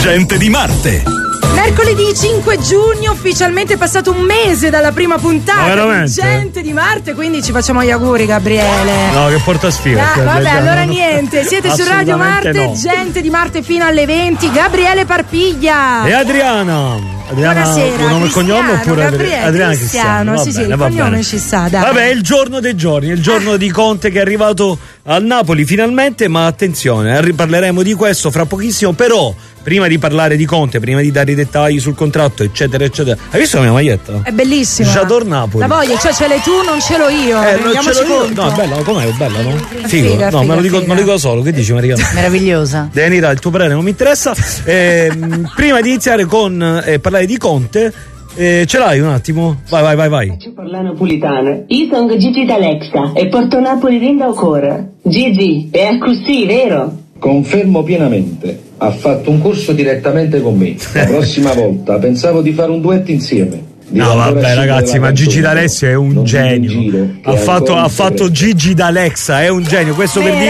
Gente di Marte. Mercoledì 5 giugno, ufficialmente passato un mese dalla prima puntata di Gente di Marte, quindi ci facciamo gli auguri, Gabriele. No, che porta sfiga. Vabbè, allora niente, siete su Radio Marte, no. Gente di Marte fino alle 20, Gabriele Parpiglia e Adriana. Buonasera, tuo nome e cognome oppure Adriana Cristiano? Sì, il cognome ci sta, dai. Vabbè, è il giorno dei giorni, è il giorno di Conte che è arrivato al Napoli finalmente, ma attenzione, parleremo di questo fra pochissimo, però prima di parlare di Conte, prima di dare i dettagli sul contratto, eccetera, eccetera. Hai visto la mia maglietta? È bellissima. J'adore Napoli. La voglio, cioè ce l'hai tu, non ce l'ho io. Rendiamoci conto. No, è bella, com'è? È bella, no? Figo. No, me lo dico solo. Che dici, Maria? Meravigliosa. Denira, il tuo parere non mi interessa. Prima di iniziare con parlare di Conte, ce l'hai un attimo? Vai. Faccio parlare napolitana. Io sono Gigi D'Alexa e porto Napoli dentro al cuore. Gigi, è così, vero? Confermo pienamente. Ha fatto un corso direttamente con me. La prossima volta pensavo di fare un duetto insieme. No, vabbè, ragazzi, ma Gigi D'Alessio è un genio. Ha fatto Gigi D'Alexa, è un genio. Questo per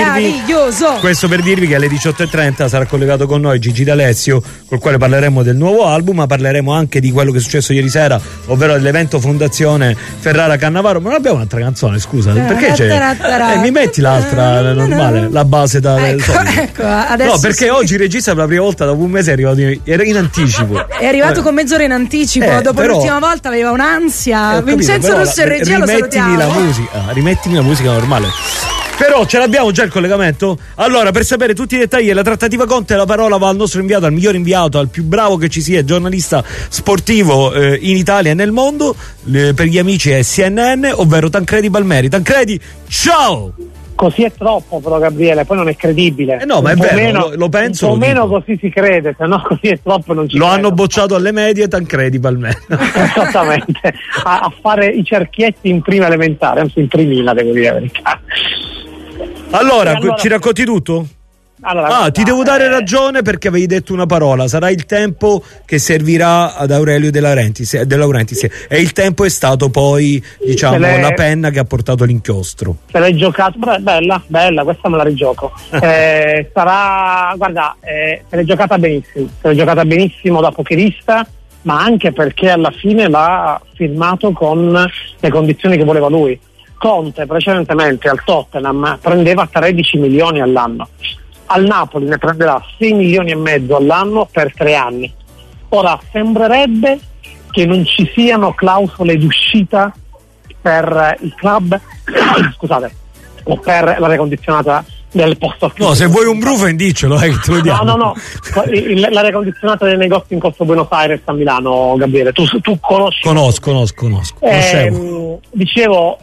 dirvi che alle 18:30 sarà collegato con noi Gigi D'Alessio, col quale parleremo del nuovo album, ma parleremo anche di quello che è successo ieri sera, ovvero dell'evento Fondazione Ferrara Cannavaro. Ma non abbiamo un'altra canzone, scusa, perché c'è? Mi metti l'altra normale, la base da ecco, adesso. No, perché oggi il regista per la prima volta dopo un mese è arrivato in anticipo. È arrivato con mezz'ora in anticipo, dopo l'ultima volta aveva un'ansia. Vincenzo Russo e regia, lo salutiamo. Rimettimi la musica normale. Però ce l'abbiamo già il collegamento? Allora, per sapere tutti i dettagli della trattativa Conte, la parola va al nostro inviato, al miglior inviato, al più bravo che ci sia, giornalista sportivo in Italia e nel mondo, per gli amici è CNN, ovvero Tancredi Palmeri. Tancredi, ciao! Così è troppo però, Gabriele, poi non è credibile. No, ma è vero, lo penso. Un po' meno così si crede, se no così è troppo non ci lo credo. Hanno bocciato alle medie Tancredi Palmeri. Esattamente, a fare i cerchietti in prima elementare, anzi in primina, devo dire la verità. Allora, ci racconti tutto? Allora, ti devo dare ragione perché avevi detto una parola. Sarà il tempo che servirà ad Aurelio De Laurentiis. E il tempo è stato poi, diciamo, la penna che ha portato l'inchiostro. Se l'hai giocato, bella, questa me la rigioco. Guarda, se l'hai giocata benissimo da pokerista, ma anche perché alla fine l'ha firmato con le condizioni che voleva lui. Conte precedentemente al Tottenham prendeva 13 milioni all'anno. Al Napoli ne prenderà 6 milioni e mezzo all'anno per 3 anni. Ora sembrerebbe che non ci siano clausole d'uscita per il club scusate, o per la recondizionata del posto. No, se vuoi un Brufen diccelo, te lo diamo. No. La recondizionata dei negozi in Corso Buenos Aires a Milano, Gabriele, tu conosci? Conosco. Dicevo,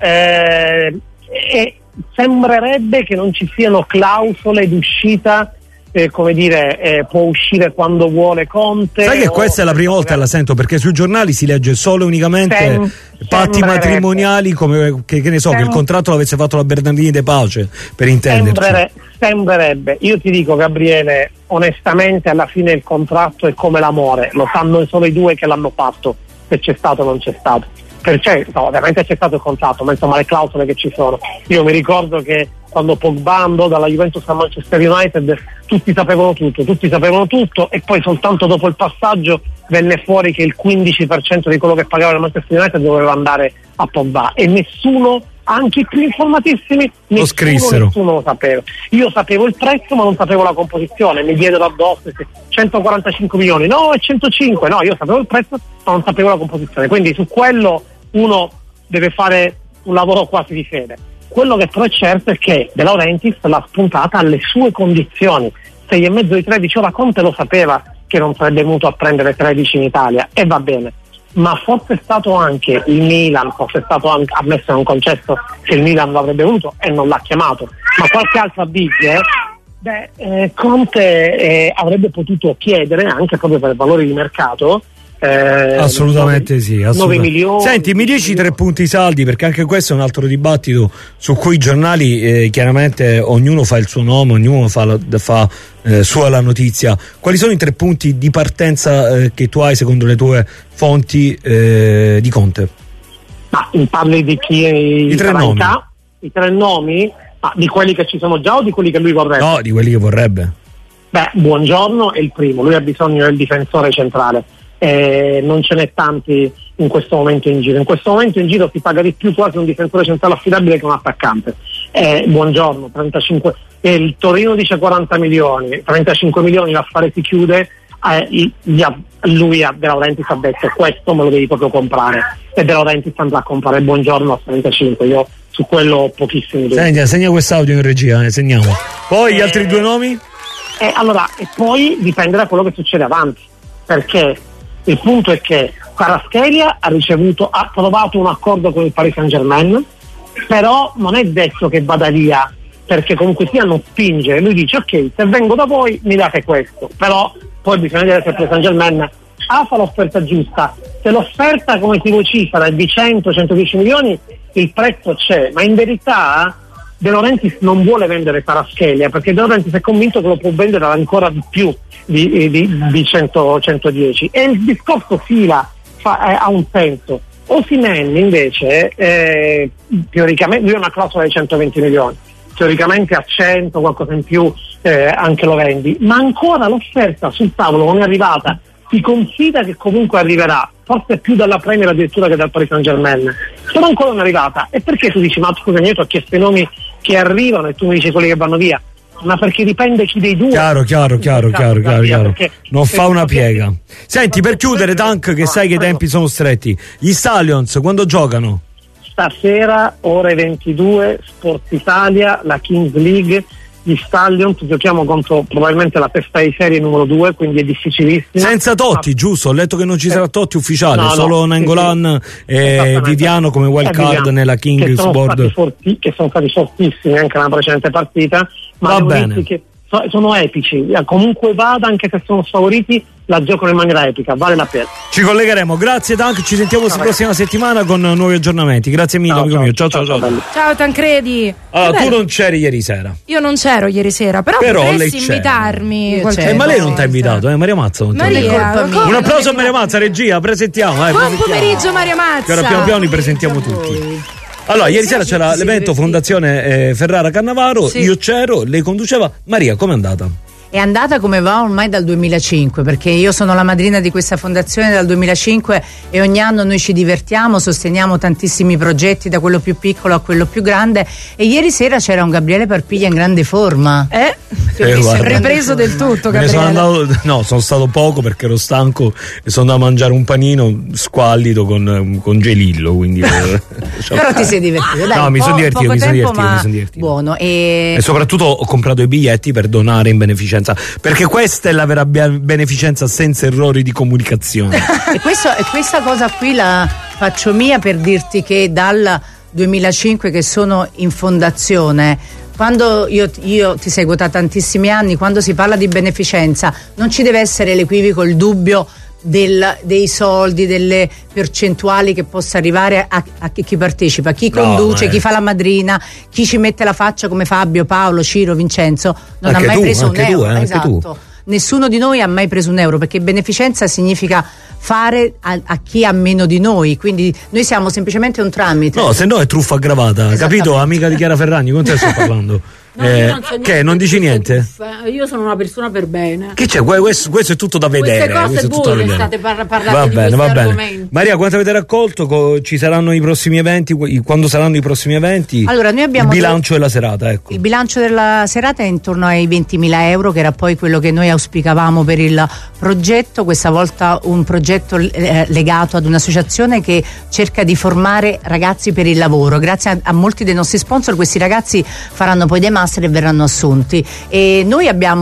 sembrerebbe che non ci siano clausole d'uscita, può uscire quando vuole Conte. Sai che questa è la prima volta che la sento, perché sui giornali si legge solo e unicamente patti matrimoniali, come che ne so, che il contratto l'avesse fatto la Bernardini De Pace, per intenderci. Sembrerebbe. Io ti dico, Gabriele, onestamente alla fine il contratto è come l'amore, lo sanno solo i due che l'hanno fatto, se c'è stato o non c'è stato. Ovviamente c'è stato il contratto, ma insomma le clausole che ci sono. Io mi ricordo che quando Pogba andò dalla Juventus a Manchester United tutti sapevano tutto e poi soltanto dopo il passaggio venne fuori che il 15% di quello che pagava il Manchester United doveva andare a Pogba e nessuno, anche i più informatissimi, nessuno lo sapeva. Io sapevo il prezzo ma non sapevo la composizione, mi diedero addosso 145 milioni, no, è 105, no, io sapevo il prezzo ma non sapevo la composizione, quindi su quello uno deve fare un lavoro quasi di fede. Quello che però è certo è che De Laurentiis l'ha spuntata alle sue condizioni, 6,5 di 13. Ora Conte lo sapeva che non sarebbe venuto a prendere 13 in Italia e va bene, ma fosse stato anche il Milan, fosse stato anche, ammesso e non concesso che il Milan lo avrebbe voluto e non l'ha chiamato, ma qualche altra big, Conte avrebbe potuto chiedere anche proprio per valori di mercato. Assolutamente sì, 9 milioni. Senti, mi dici 3 punti saldi, perché anche questo è un altro dibattito su cui i giornali chiaramente ognuno fa il suo nome, ognuno fa sua la notizia. Quali sono i 3 punti di partenza che tu hai secondo le tue fonti di Conte? Ma parli di chi? I 3 nomi. I 3 nomi? Ma di quelli che ci sono già o di quelli che lui vorrebbe? No, di quelli che vorrebbe. Buongiorno è il primo, lui ha bisogno del difensore centrale, non ce n'è tanti in questo momento in giro si paga di più quasi un difensore centrale affidabile che un attaccante. Buongiorno, 35, il Torino dice 40 milioni, 35 milioni, l'affare si chiude, lui a De Laurentiis ha detto questo me lo devi proprio comprare, e De Laurentiis andrà a comprare Buongiorno a 35, io su quello ho pochissimi dubbi. Segna quest'audio in regia, segniamo. Poi gli altri due nomi? E poi dipende da quello che succede avanti, perché il punto è che Kvaratskhelia ha trovato un accordo con il Paris Saint-Germain, però non è detto che vada via, perché comunque sia non spinge, lui dice ok, se vengo da voi mi date questo, però poi bisogna vedere se il Paris Saint-Germain fa l'offerta giusta. Se l'offerta come si vocifera è di 100-110 milioni, il prezzo c'è, ma in verità De Laurentiis non vuole vendere Kvaratskhelia, perché De Laurentiis è convinto che lo può vendere ancora di più di 100-110, e il discorso fila ha un senso. Osimhen invece teoricamente lui ha una clausola di 120 milioni, teoricamente a 100 qualcosa in più anche lo vendi, ma ancora l'offerta sul tavolo non è arrivata, si confida che comunque arriverà, forse più dalla Premier addirittura che dal Paris Saint-Germain, però ancora non è arrivata. E perché tu dici ma scusa, io ti ho chiesto i nomi che arrivano e tu mi dici quelli che vanno via? Ma perché dipende chi dei due. Chiaro. Non fa una piega. Senti, per chiudere, Tank, che sai che i tempi sono stretti, gli Stallions quando giocano? Stasera ore 22, Sport Italia, la Kings League. Gli Stallions giochiamo contro probabilmente la testa di serie numero 2, quindi è difficilissimo. Senza Totti, giusto? Ho letto che non ci sarà Totti ufficiale, solo Nainggolan e Viviano come wild card nella Kings Board. Che sono stati fortissimi anche nella precedente partita, ma va bene. Che sono epici, comunque vada, anche se sono sfavoriti, la giocano in maniera epica, vale la pena. Ci collegheremo, grazie Tank, ci sentiamo la prossima settimana con nuovi aggiornati. Grazie mille, amico mio. Ciao. Ciao Tancredi. Allora, tu non c'eri ieri sera. Io non c'ero ieri sera, però potresti invitarmi. Ma lei non ti ha invitato, Maria Mazza non ti ha invitato. Un applauso a Maria Mazza, regia, presentiamo. Buon pomeriggio Maria Mazza. Che ora piano piano li presentiamo tutti. Allora, ieri sera c'era l'evento Fondazione Ferrara Cannavaro, io c'ero, lei conduceva. Maria, com'è andata? È andata come va ormai dal 2005, perché io sono la madrina di questa fondazione dal 2005 e ogni anno noi ci divertiamo, sosteniamo tantissimi progetti, da quello più piccolo a quello più grande, e ieri sera c'era un Gabriele Parpiglia in grande forma. Ripreso del tutto, Gabriele. Sono stato poco perché ero stanco e sono andato a mangiare un panino squallido con gelillo, quindi però ti sei divertito, dai. No, mi sono divertito. Buono. E soprattutto ho comprato i biglietti per donare in beneficenza, perché questa è la vera beneficenza senza errori di comunicazione. E questa cosa qui la faccio mia per dirti che dal 2005 che sono in fondazione, quando io ti seguo da tantissimi anni, quando si parla di beneficenza non ci deve essere l'equivoco, il dubbio dei soldi, delle percentuali che possa arrivare a chi partecipa, chi conduce, chi fa la madrina, chi ci mette la faccia come Fabio, Paolo, Ciro, Vincenzo non ha mai preso un euro. Esatto. Nessuno di noi ha mai preso un euro, perché beneficenza significa fare a chi ha meno di noi, quindi noi siamo semplicemente un tramite. No, se no è truffa aggravata, capito? Amica di Chiara Ferragni, con te sto parlando. Non dici niente? Io sono una persona per bene. Che c'è? Questo è tutto da vedere. Queste cose voi state parlando di questi argomenti. Maria, quanto avete raccolto? Ci saranno i prossimi eventi? Quando saranno i prossimi eventi? Allora, noi abbiamo il bilancio della serata, ecco. Il bilancio della serata è intorno ai 20.000 euro, che era poi quello che noi auspicavamo per il progetto. Questa volta un progetto legato ad un'associazione che cerca di formare ragazzi per il lavoro. Grazie a molti dei nostri sponsor, questi ragazzi faranno poi dei master e verranno assunti, e noi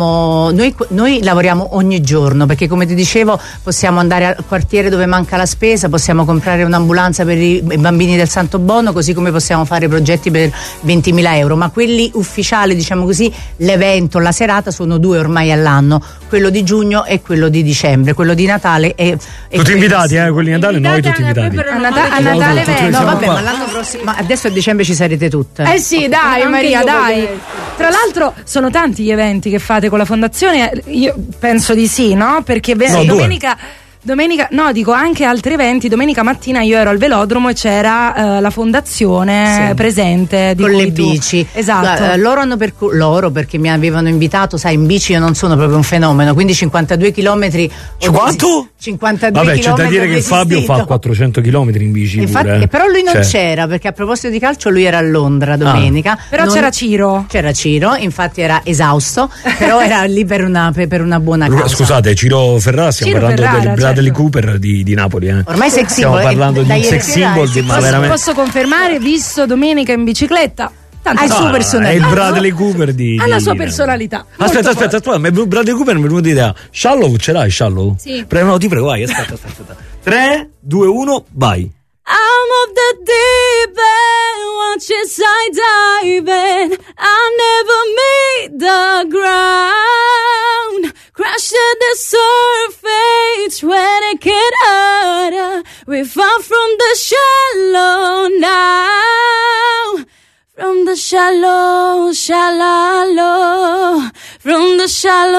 lavoriamo ogni giorno, perché come ti dicevo possiamo andare al quartiere dove manca la spesa, possiamo comprare un'ambulanza per i bambini del Santo Bono, così come possiamo fare progetti per 20.000 euro, ma quelli ufficiali, diciamo così, l'evento, la serata, sono 2 ormai all'anno, quello di giugno e quello di dicembre, quello di Natale e tutti invitati, quelli di Natale noi tutti invitati. A Natale no, vabbè, ma l'anno prossimo, ma adesso a dicembre ci sarete tutte. Sì, dai Maria, dai. Tra l'altro sono tanti gli eventi che fate con la fondazione, io penso di sì, no? Perché domenica Domenica, no, dico anche altri eventi. Domenica mattina io ero al velodromo e c'era la fondazione presente di con le bici. Esatto. Loro perché mi avevano invitato, sai, in bici io non sono proprio un fenomeno, quindi 52 chilometri. Quanto? 52 Vabbè, c'è da dire che Fabio fa 400 chilometri in bici. Infatti, però lui non c'era, perché a proposito di calcio lui era a Londra domenica. Però c'era Ciro. C'era Ciro, infatti era esausto, però era lì per una buona causa. Scusate, Ciro Ferrara, stiamo parlando del Bradley Cooper di Napoli. Ormai sex stiamo parlando di un sex symbol, ma veramente. Posso confermare, visto domenica in bicicletta. Ha il suo personalità. È il Bradley Cooper ha la sua personalità. Aspetta, ma Bradley Cooper mi è venuta l'idea. Shallow, ce l'hai Shallow? Sì. No, ti prego, vai, aspetta. 3, 2, 1, vai. I'm of the deep end, watch as I dive in. I never meet the ground. Crash at the surface when it get harder. We fall from the shallow now. From the shallow, shallow, from the shallow,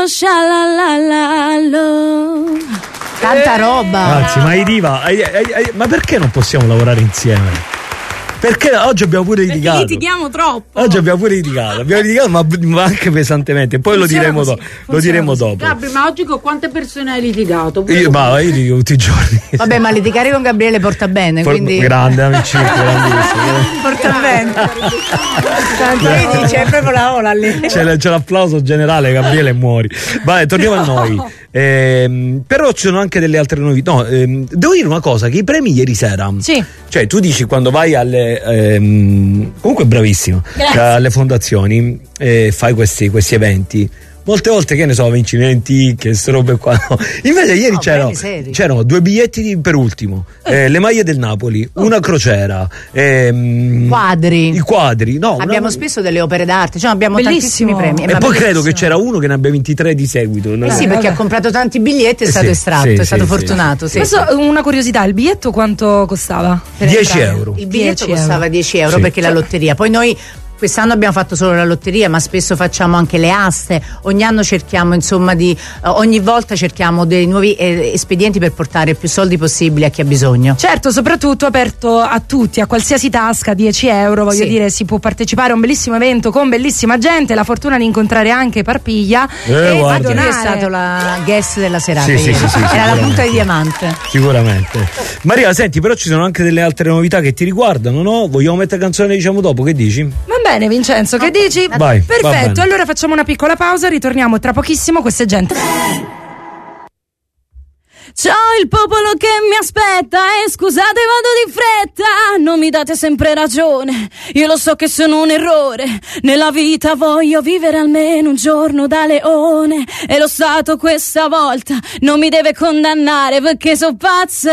shallow. Tanta roba. Anzi, ma Diva, ma perché non possiamo lavorare insieme? Perché oggi abbiamo pure litigato. Litighiamo troppo. Oggi abbiamo pure litigato. ma anche pesantemente. Poi lo diremo dopo. Gabri, ma oggi con quante persone hai litigato? Io litigo tutti i giorni. Vabbè, ma litigare con Gabriele porta bene. Quindi grande amicizia, grandissimo. Porta bene. Vedi, c'è proprio la ola lì. C'è l'applauso generale, Gabriele, muori. Vai, torniamo a noi. Però ci sono anche delle altre novità. No, devo dire una cosa, che i premi ieri sera. Sì. Cioè, tu dici quando vai alle comunque bravissimo alle fondazioni fai questi eventi, molte volte, che ne so, vinci che queste robe qua, no. Invece ieri c'erano 2 biglietti per ultimo, le maglie del Napoli, una crociera, i quadri, no, abbiamo spesso delle opere d'arte, cioè abbiamo tantissimi premi, e poi credo che c'era uno che ne abbia 23 di seguito, no? Sì, perché ha comprato tanti biglietti, è stato estratto, è stato fortunato. Una curiosità, il biglietto quanto costava? 10 euro. Il biglietto costava 10 euro perché la lotteria, poi noi quest'anno abbiamo fatto solo la lotteria, ma spesso facciamo anche le aste. Ogni anno cerchiamo, insomma, ogni volta cerchiamo dei nuovi espedienti per portare più soldi possibili a chi ha bisogno. Certo, soprattutto aperto a tutti, a qualsiasi tasca, 10 euro, voglio dire, si può partecipare a un bellissimo evento con bellissima gente, la fortuna di incontrare anche Parpiglia e a donare. È stato la guest della serata. Sì, era la punta di diamante. Sicuramente. Maria, senti, però ci sono anche delle altre novità che ti riguardano, no? Vogliamo mettere canzone, diciamo, dopo, che dici? Va bene, Vincenzo, che dici? Vai, perfetto, allora facciamo una piccola pausa, ritorniamo tra pochissimo. Questa è gente. C'ho il popolo che mi aspetta e scusate vado di fretta, non mi date sempre ragione, io lo so che sono un errore, nella vita voglio vivere almeno un giorno da leone e lo Stato questa volta non mi deve condannare perché so pazza,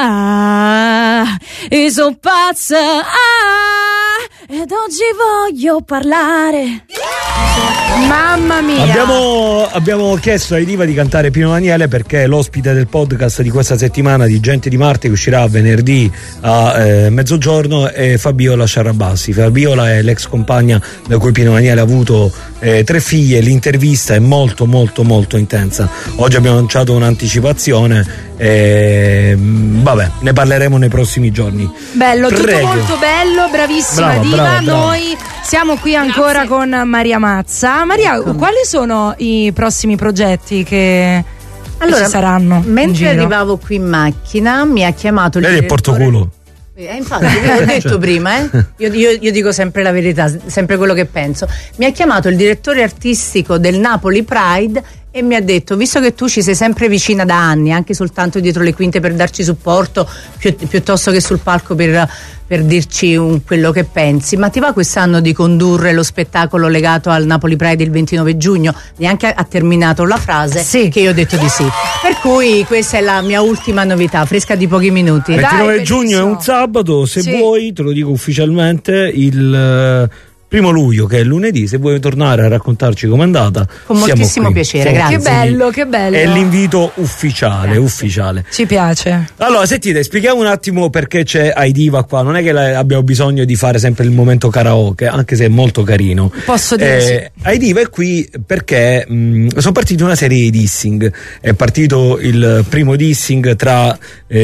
io so pazza, ed oggi voglio parlare. Mamma mia, abbiamo chiesto ai Diva di cantare Pino Daniele perché è l'ospite del podcast di questa settimana di Gente di Marte, che uscirà venerdì a mezzogiorno, e Fabiola Sciarrabassi. Fabiola è l'ex compagna da cui Pino Daniele ha avuto 3 figlie. L'intervista è molto molto molto intensa. Oggi abbiamo lanciato un'anticipazione, vabbè, ne parleremo nei prossimi giorni. Bello, tutto molto bello, bravissima Diva. Brava. Noi siamo qui ancora con Maria Mazza. Maria, quali sono i prossimi progetti che ci saranno? Mentre arrivavo qui in macchina mi ha chiamato il direttore. Portoculo. Infatti, ve l'ho detto prima, io dico sempre la verità, sempre quello che penso. Mi ha chiamato il direttore artistico del Napoli Pride e mi ha detto: visto che tu ci sei sempre vicina da anni, anche soltanto dietro le quinte per darci supporto, piuttosto che sul palco per dirci quello che pensi, ma ti va quest'anno di condurre lo spettacolo legato al Napoli Pride il 29 giugno? Neanche ha terminato la frase che io ho detto di sì. Per cui questa è la mia ultima novità, fresca di pochi minuti. Il 29 giugno è un sabato, se vuoi, te lo dico ufficialmente, il 1 luglio, che è lunedì. Se vuoi tornare a raccontarci com'è andata, con moltissimo piacere, grazie. Che bello. È l'invito ufficiale. Ci piace. Allora, sentite, spieghiamo un attimo perché c'è Aidiva qua. Non è che abbiamo bisogno di fare sempre il momento karaoke, anche se è molto carino. Posso dire Aidiva è qui perché sono partiti una serie di dissing. È partito il primo dissing tra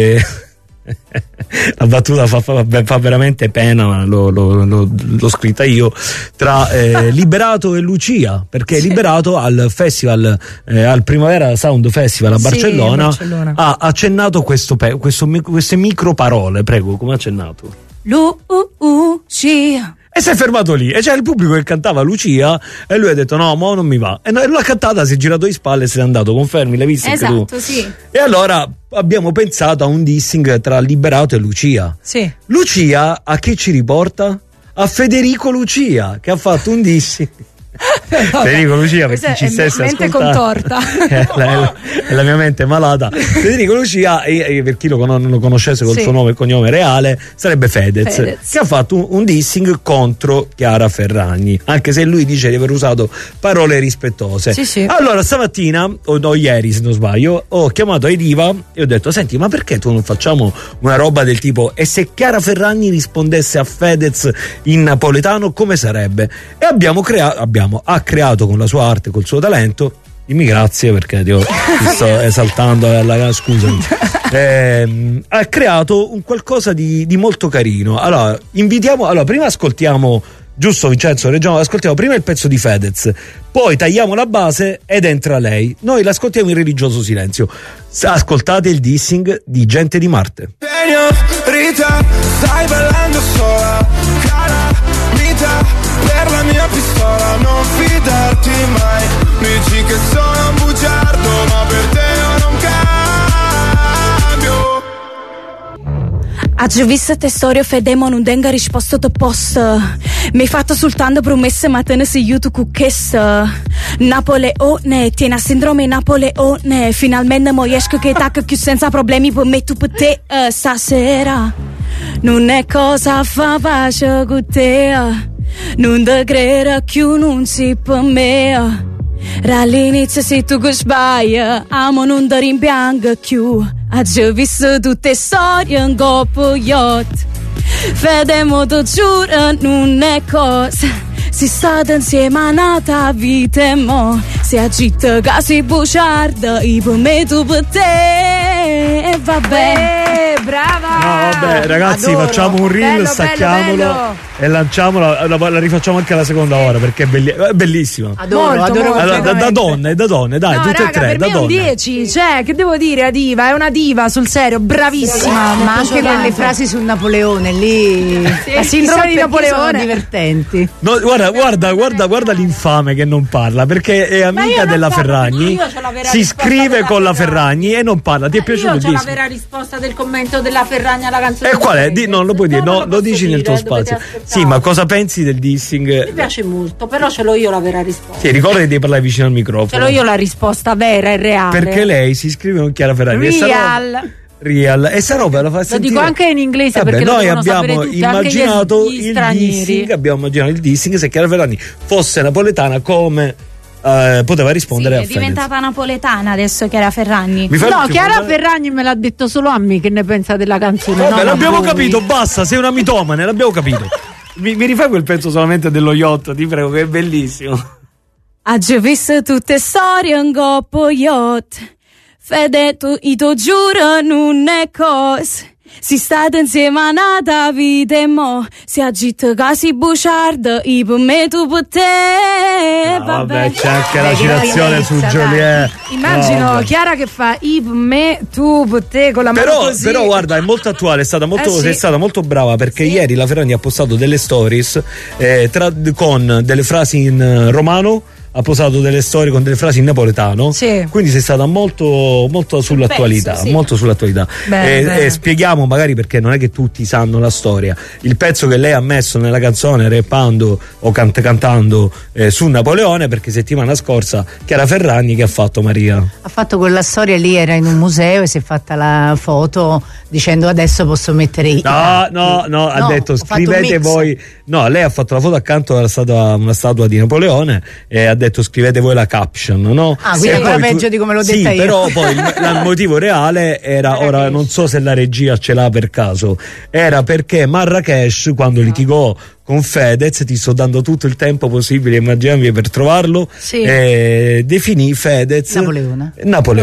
la battuta fa veramente pena, ma l'ho scritta io, tra Liberato e Lucia, perché Liberato al festival, al Primavera Sound Festival a Barcellona, ha accennato queste micro parole. Prego, come ha accennato? Lucia. E si è fermato lì, e c'era il pubblico che cantava Lucia, e lui ha detto no, mo non mi va, e l'ha cantata, si è girato di spalle e se n'è andato. Confermi, l'hai vista? Esatto, anche tu? sì. E allora abbiamo pensato a un dissing tra Liberato e Lucia. Sì. Lucia a chi ci riporta? A Federico Lucia, che ha fatto un dissing. Federico Lucia, per chi ci stesse ascoltando, contorta. è la mia mente malata. Federico Lucia, per chi non lo conoscesse col suo nome e cognome reale, sarebbe Fedez, che ha fatto un dissing contro Chiara Ferragni, anche se lui dice di aver usato parole rispettose. Sì. Allora stamattina, o ieri se non sbaglio, ho chiamato Aidiva e ho detto: senti, ma perché tu non facciamo una roba del tipo e se Chiara Ferragni rispondesse a Fedez in napoletano come sarebbe? E ha creato con la sua arte, col suo talento, dimmi grazie perché ti sto esaltando, scusami, ha creato un qualcosa di molto carino. Allora prima ascoltiamo, giusto Vincenzo, ascoltiamo prima il pezzo di Fedez, poi tagliamo la base ed entra lei, noi l'ascoltiamo in religioso silenzio. Ascoltate il dissing di Gente di Marte. Rita, stai ballando sola, cara vita, per la mia pistola, non fidarti mai. Dici che sono un bugiardo, ma per te io non cambio. Oggi ho visto te storie, Fedemo non tenga risposto te posta. Mi hai fatto soltanto promesse, ma te ne sei io tu cucchessa. Napoleone, tieni a sindrome Napoleone. Finalmente mo esco che tacca più senza problemi per me tu per te stasera. Non è cosa fa pace con te. Non te credo più, non si per me. All'inizio sei tu che sbagli, amo non ti rimpiango più. Oggi ho visto tutte storie in coppa yacht. Fede mo ti giuro non è cosa. Si state insieme a nata vita e mo si agita che si buciarda, io per me tu per te. E vabbè, brava. No vabbè ragazzi, adoro. Facciamo un reel, stacchiamolo e lanciamola, la rifacciamo anche la seconda ora perché è bellissima. Adoro. Allora, da donne, dai, no, tutte raga, e tre, per da me donne. un 10, cioè, che devo dire, la diva, è una diva, sul serio, bravissima. Ma anche quelle frasi su Napoleone lì, la sindrome di Napoleone, sono divertenti. No, guarda l'infame che non parla, perché è amica della Ferragni, si scrive con la Ferragni e non parla. Ti è piaciuto il disco? Io disco? c'ho la vera risposta del commento della Ferragni alla canzone. E qual è? Non lo puoi dire, no, lo dici nel tuo spazio. Sì, ma cosa pensi del dissing? Mi piace molto, però ce l'ho io la vera risposta. Sì, ricordati di parlare vicino al microfono. Ce l'ho io la risposta vera e reale. Perché lei si scrive con Chiara Ferragni. Real. E sta roba la fa sentire. Lo dico anche in inglese. Vabbè, perché noi abbiamo immaginato il dissing se Chiara Ferragni fosse napoletana come poteva rispondere a Fedez. È diventata napoletana adesso Chiara Ferragni. No, Chiara Ferragni me l'ha detto solo a me che ne pensa della canzone. Vabbè, l'abbiamo capito, basta, sei una mitomane, l'abbiamo capito. Mi rifai quel pezzo solamente dello yacht, ti prego, che è bellissimo. Oggi ho visto tutte storie in coppa yacht. Fede, io ti giuro non è cosa. Si state insieme a nata vita e mo si agita che si buciarda, io per me tu per te. Vabbè, c'è anche la citazione su Joliet. Immagino Chiara che fa io per me tu per te con la mano così. Però guarda, è molto attuale, è stata molto brava, perché ieri la Ferragni ha postato delle stories con delle frasi in romano, ha posato delle storie con delle frasi in napoletano, quindi sei stata molto sull'attualità, molto sull'attualità. E spieghiamo magari, perché non è che tutti sanno la storia. Il pezzo che lei ha messo nella canzone rappando o cantando su Napoleone, perché settimana scorsa Chiara Ferragni che ha fatto, Maria? Ha fatto quella storia lì, era in un museo e si è fatta la foto dicendo adesso posso mettere no, ha detto scrivete voi. No, lei ha fatto la foto accanto a una statua di Napoleone e ha detto scrivete voi la caption, no? Quindi è ancora peggio di come l'ho detta io. Però poi il motivo reale era, ora non so se la regia ce l'ha per caso, era perché Marrakesh, quando litigò con Fedez, ti sto dando tutto il tempo possibile immaginabile per trovarlo, definì Fedez Napoleone.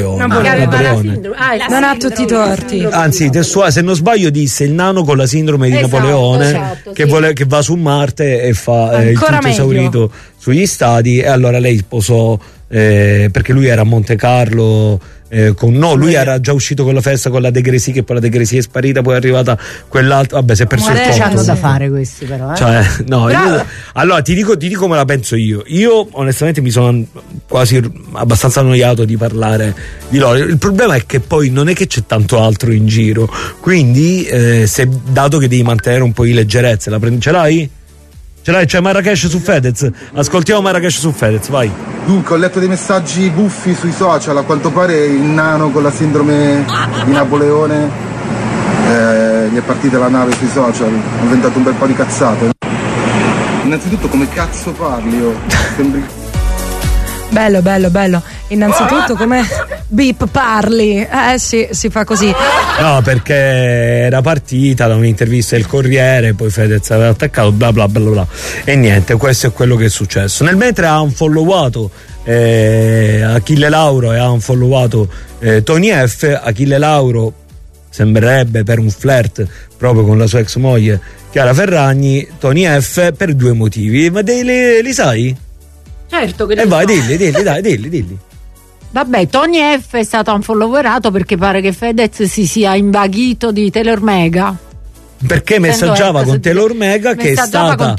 Non ha tutti i torti, anzi se non sbaglio disse il nano con la sindrome di Napoleone, che va su Marte e fa il tutto esaurito sugli stadi, e allora lei sposò perché lui era a Monte Carlo lui era già uscito con la festa con la De Gresi, che poi la De Gresi è sparita, poi è arrivata quell'altra, vabbè, si è perso il conto. Hanno da fare questi però, allora ti dico come la penso io onestamente mi sono quasi abbastanza annoiato di parlare di loro. Il problema è che poi non è che c'è tanto altro in giro, quindi dato che devi mantenere un po' di leggerezza, ce l'hai? C'è Marrakesh su Fedez? Ascoltiamo Marrakesh su Fedez, vai. Dunque, ho letto dei messaggi buffi sui social, a quanto pare il nano con la sindrome di Napoleone gli è partita la nave sui social, ho inventato un bel po' di cazzate. Innanzitutto come cazzo parli? Sembri... Bello. Innanzitutto come beep parli? Sì, si fa così. No, perché era partita da un'intervista del Corriere, poi Fedez aveva attaccato, bla bla bla bla. E niente, questo è quello che è successo. Nel mentre ha unfollowato Achille Lauro e ha unfollowato Tony F. Achille Lauro sembrerebbe per un flirt proprio con la sua ex moglie Chiara Ferragni, Tony F. per due motivi. Ma li sai? Certo che vai, dilli. Vabbè, Tony F è stato unfollowerato perché pare che Fedez si sia invaghito di Taylor Mega. Perché messaggiava con Taylor Mega, che è stata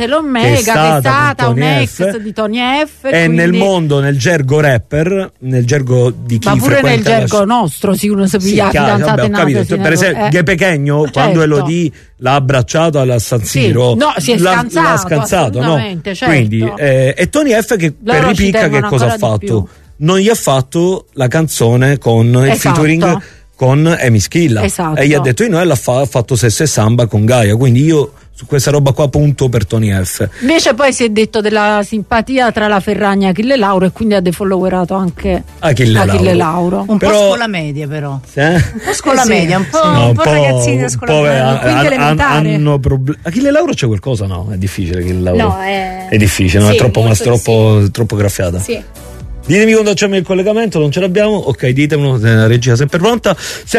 un'ex di Tony F. E quindi... nel mondo, nel gergo rapper, nel gergo di chi frequenta, ma pure nel gergo nostro, sì, uno si piglia fidanzate nate. Per esempio, Ghe Pechegno, quando Elodie l'ha abbracciato alla San Siro, si è l'ha scansato, no? Certo. Quindi, e Tony F che per ripicca che cosa ha fatto? Non gli ha fatto la canzone con il featuring con Emischilla, e gli ha detto di noi, ha fatto Sesso e Samba con Gaia, quindi io su questa roba qua punto per Tony F. Invece poi si è detto della simpatia tra la Ferragni e Achille Lauro, e quindi ha defollowerato anche Achille Lauro. Un po' scuola media però. Un po' scuola media, un po' ragazzini da scuola media. Achille Lauro c'è qualcosa? No, è difficile Achille Lauro. No, è difficile, no? È troppo graffiata. Sì. Ditemi quando c'è il collegamento, non ce l'abbiamo? Ok, ditemelo, la regia è sempre pronta.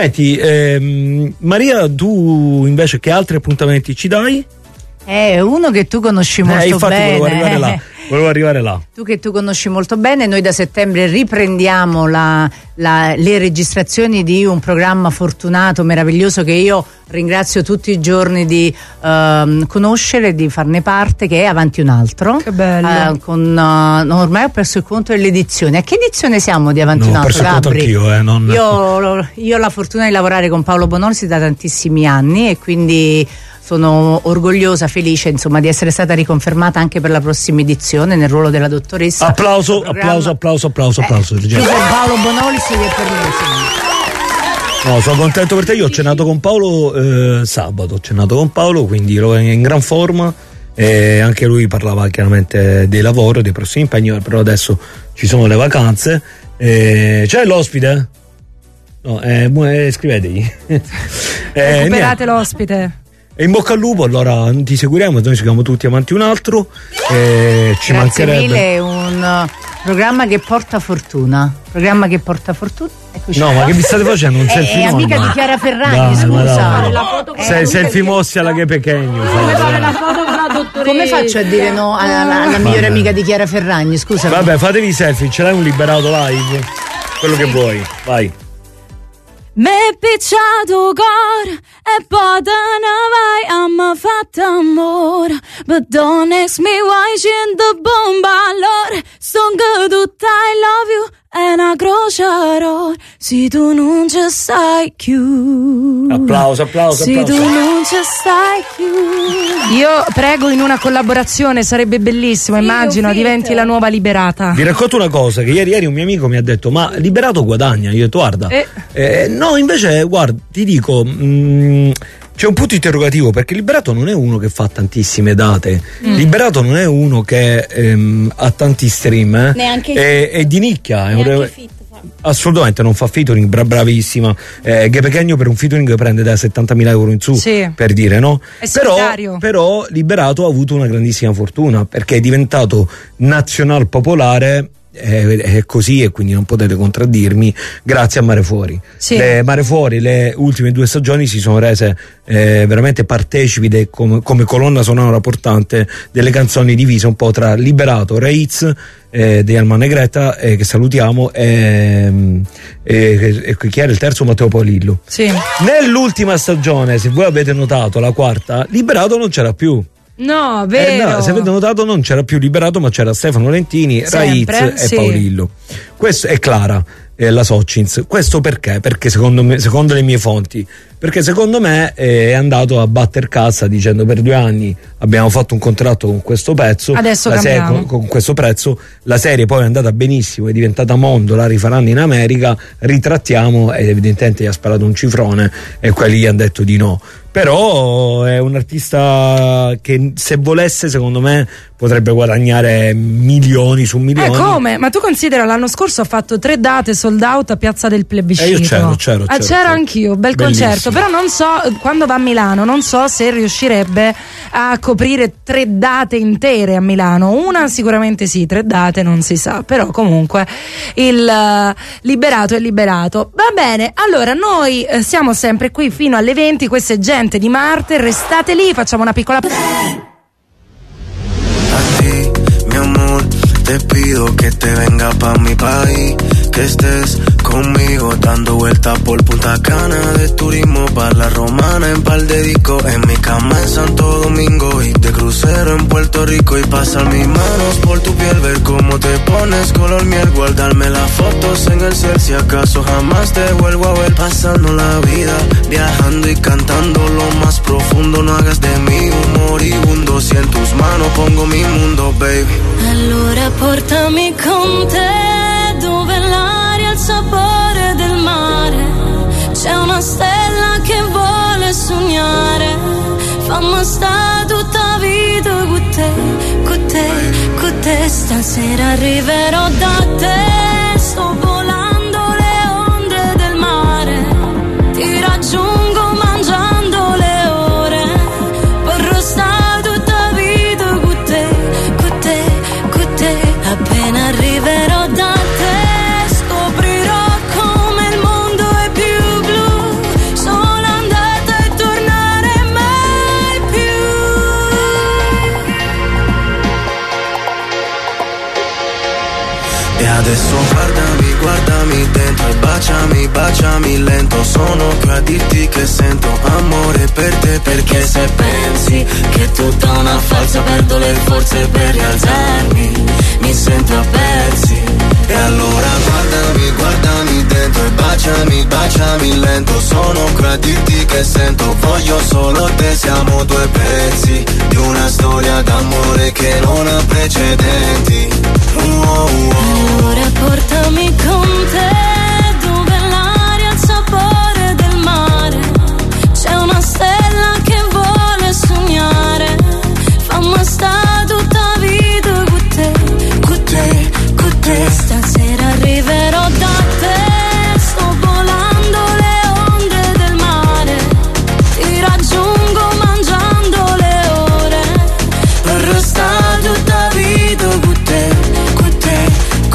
Senti, Maria, tu invece che altri appuntamenti ci dai? Uno che tu conosci molto bene. Volevo arrivare là. Tu conosci molto bene, noi da settembre riprendiamo le registrazioni di un programma fortunato, meraviglioso, che io ringrazio tutti i giorni di conoscere, di farne parte, che è Avanti un altro. Che bello. Ormai ho perso il conto dell'edizione. A che edizione siamo di Avanti un altro? Ho perso il conto anch'io. Io ho la fortuna di lavorare con Paolo Bonolis da tantissimi anni, e quindi sono orgogliosa, felice insomma di essere stata riconfermata anche per la prossima edizione nel ruolo della dottoressa. Applauso. Più per Paolo Bonolis che per me. No, sono contento per te. Io ho cenato con Paolo sabato, quindi ero in gran forma, e anche lui parlava chiaramente del lavoro, dei prossimi impegni, però adesso ci sono le vacanze. C'è l'ospite? No, scrivetegli. Recuperate l'ospite. E in bocca al lupo, allora ti seguiremo, noi seguiamo tutti Avanti un altro. Ci mancherebbe. Mille, è un programma che porta fortuna. Eccoci. No, ma che vi state facendo? Un selfie? È amica di Chiara Ferragni, scusa. Selfie mossi alla Ghe Pechegno. Come faccio a dire no alla migliore amica di Chiara Ferragni? Scusa. Vabbè, fatevi selfie, ce l'hai un liberato live? Quello che vuoi, vai. m'è picciato cor e poi te ne vai a me fatta amore. But don't ask me why c'è the bomba allora. Son good tutta I love you e una crocerò. Se tu non ci stai più. Applauso. Se tu non ci stai più. Io prego in una collaborazione, sarebbe bellissimo, sì, immagino diventi la nuova Liberata. Vi racconto una cosa, che ieri un mio amico mi ha detto: ma Liberato guadagna? Io ho detto guarda, no, invece guarda, ti dico, c'è un punto interrogativo, perché Liberato non è uno che fa tantissime date, Liberato non è uno che ha tanti stream, è di nicchia, assolutamente non fa featuring, bravissima, Ghe Pequeno per un featuring prende da 70.000 euro in su, sì, per dire, no? Però Liberato ha avuto una grandissima fortuna, perché è diventato nazional popolare. È così, e quindi non potete contraddirmi, grazie a Mare Fuori. Sì. Mare Fuori le ultime 2 stagioni si sono rese veramente partecipi come colonna sonora portante delle canzoni divise un po' tra Liberato, Reiz di Alma Negretta, che salutiamo, e chi era il terzo? Matteo Paolillo. Sì. Nell'ultima stagione, se voi avete notato, la quarta, Liberato non c'era più. No, vero. No, se avete notato non c'era più Liberato, ma c'era Stefano Lentini, Raiz e Paolillo. Questo è Clara, la Socins. Questo perché? Perché secondo le mie fonti, perché secondo me è andato a batter cassa dicendo: per 2 anni abbiamo fatto un contratto con questo pezzo, adesso con questo prezzo, la serie poi è andata benissimo, è diventata mondo, la rifaranno in America, ritrattiamo, e evidentemente gli ha sparato un cifrone e quelli gli hanno detto di no. Però è un artista che, se volesse, secondo me potrebbe guadagnare milioni su milioni. Come? Ma tu considera, l'anno scorso ha fatto 3 date sold out a Piazza del Plebiscito. Io c'ero. C'era anch'io, bel bellissimo concerto. Però non so, quando va a Milano, non so se riuscirebbe a coprire 3 date intere a Milano. Una sicuramente sì, 3 date non si sa. Però comunque il Liberato è liberato. Va bene, allora noi siamo sempre qui fino alle 20. Questa è Gente di Marte, restate lì, facciamo una piccola. A ti, mi amor, te pido que te venga pa' mi país, que estés conmigo dando vueltas por Punta Cana, de turismo pa' la Romana, en par de discos, en mi cama en Santo Domingo y de crucero en Puerto Rico, y pasar mis manos por tu piel, ver cómo te pones color miel, guardarme las fotos en el cel, si acaso jamás te vuelvo a ver, pasando la vida, viajando y cantando lo más profundo, no hagas de mí un moribundo, si en tus manos pongo mi mundo, baby. Allora portami con te, dove l'aria ha il sapore del mare, c'è una stella che vuole sognare, fammi sta tutta vita con te, con te, con te, stasera arriverò da te, sto volando le onde del mare, ti raggiungo mangiando le ore, vorrò sta tutta vita con te, con te, con te, appena arriverò da te, scoprirò come il mondo è più blu, sono andata e tornare mai più. E adesso guardami, guardami dentro e baciami, baciami lento, sono qui a dirti che sento amore per te, perché se pensi che è tutta una falsa perdo le forze per rialzarmi, mi sento a pezzi. E allora guardami, guardami dentro e baciami, baciami lento, sono qui a dirti che sento, voglio solo te, siamo 2 pezzi di una storia d'amore che non ha precedenti. Allora portami con te, dove l'aria ha il sapore del mare, c'è una stella che vuole sognare, fammi sta tutta vita con te, con te, con te, stasera arriverò da te, sto volando le onde del mare, ti raggiungo mangiando le ore, vorrò sta tutta vita con te, con te,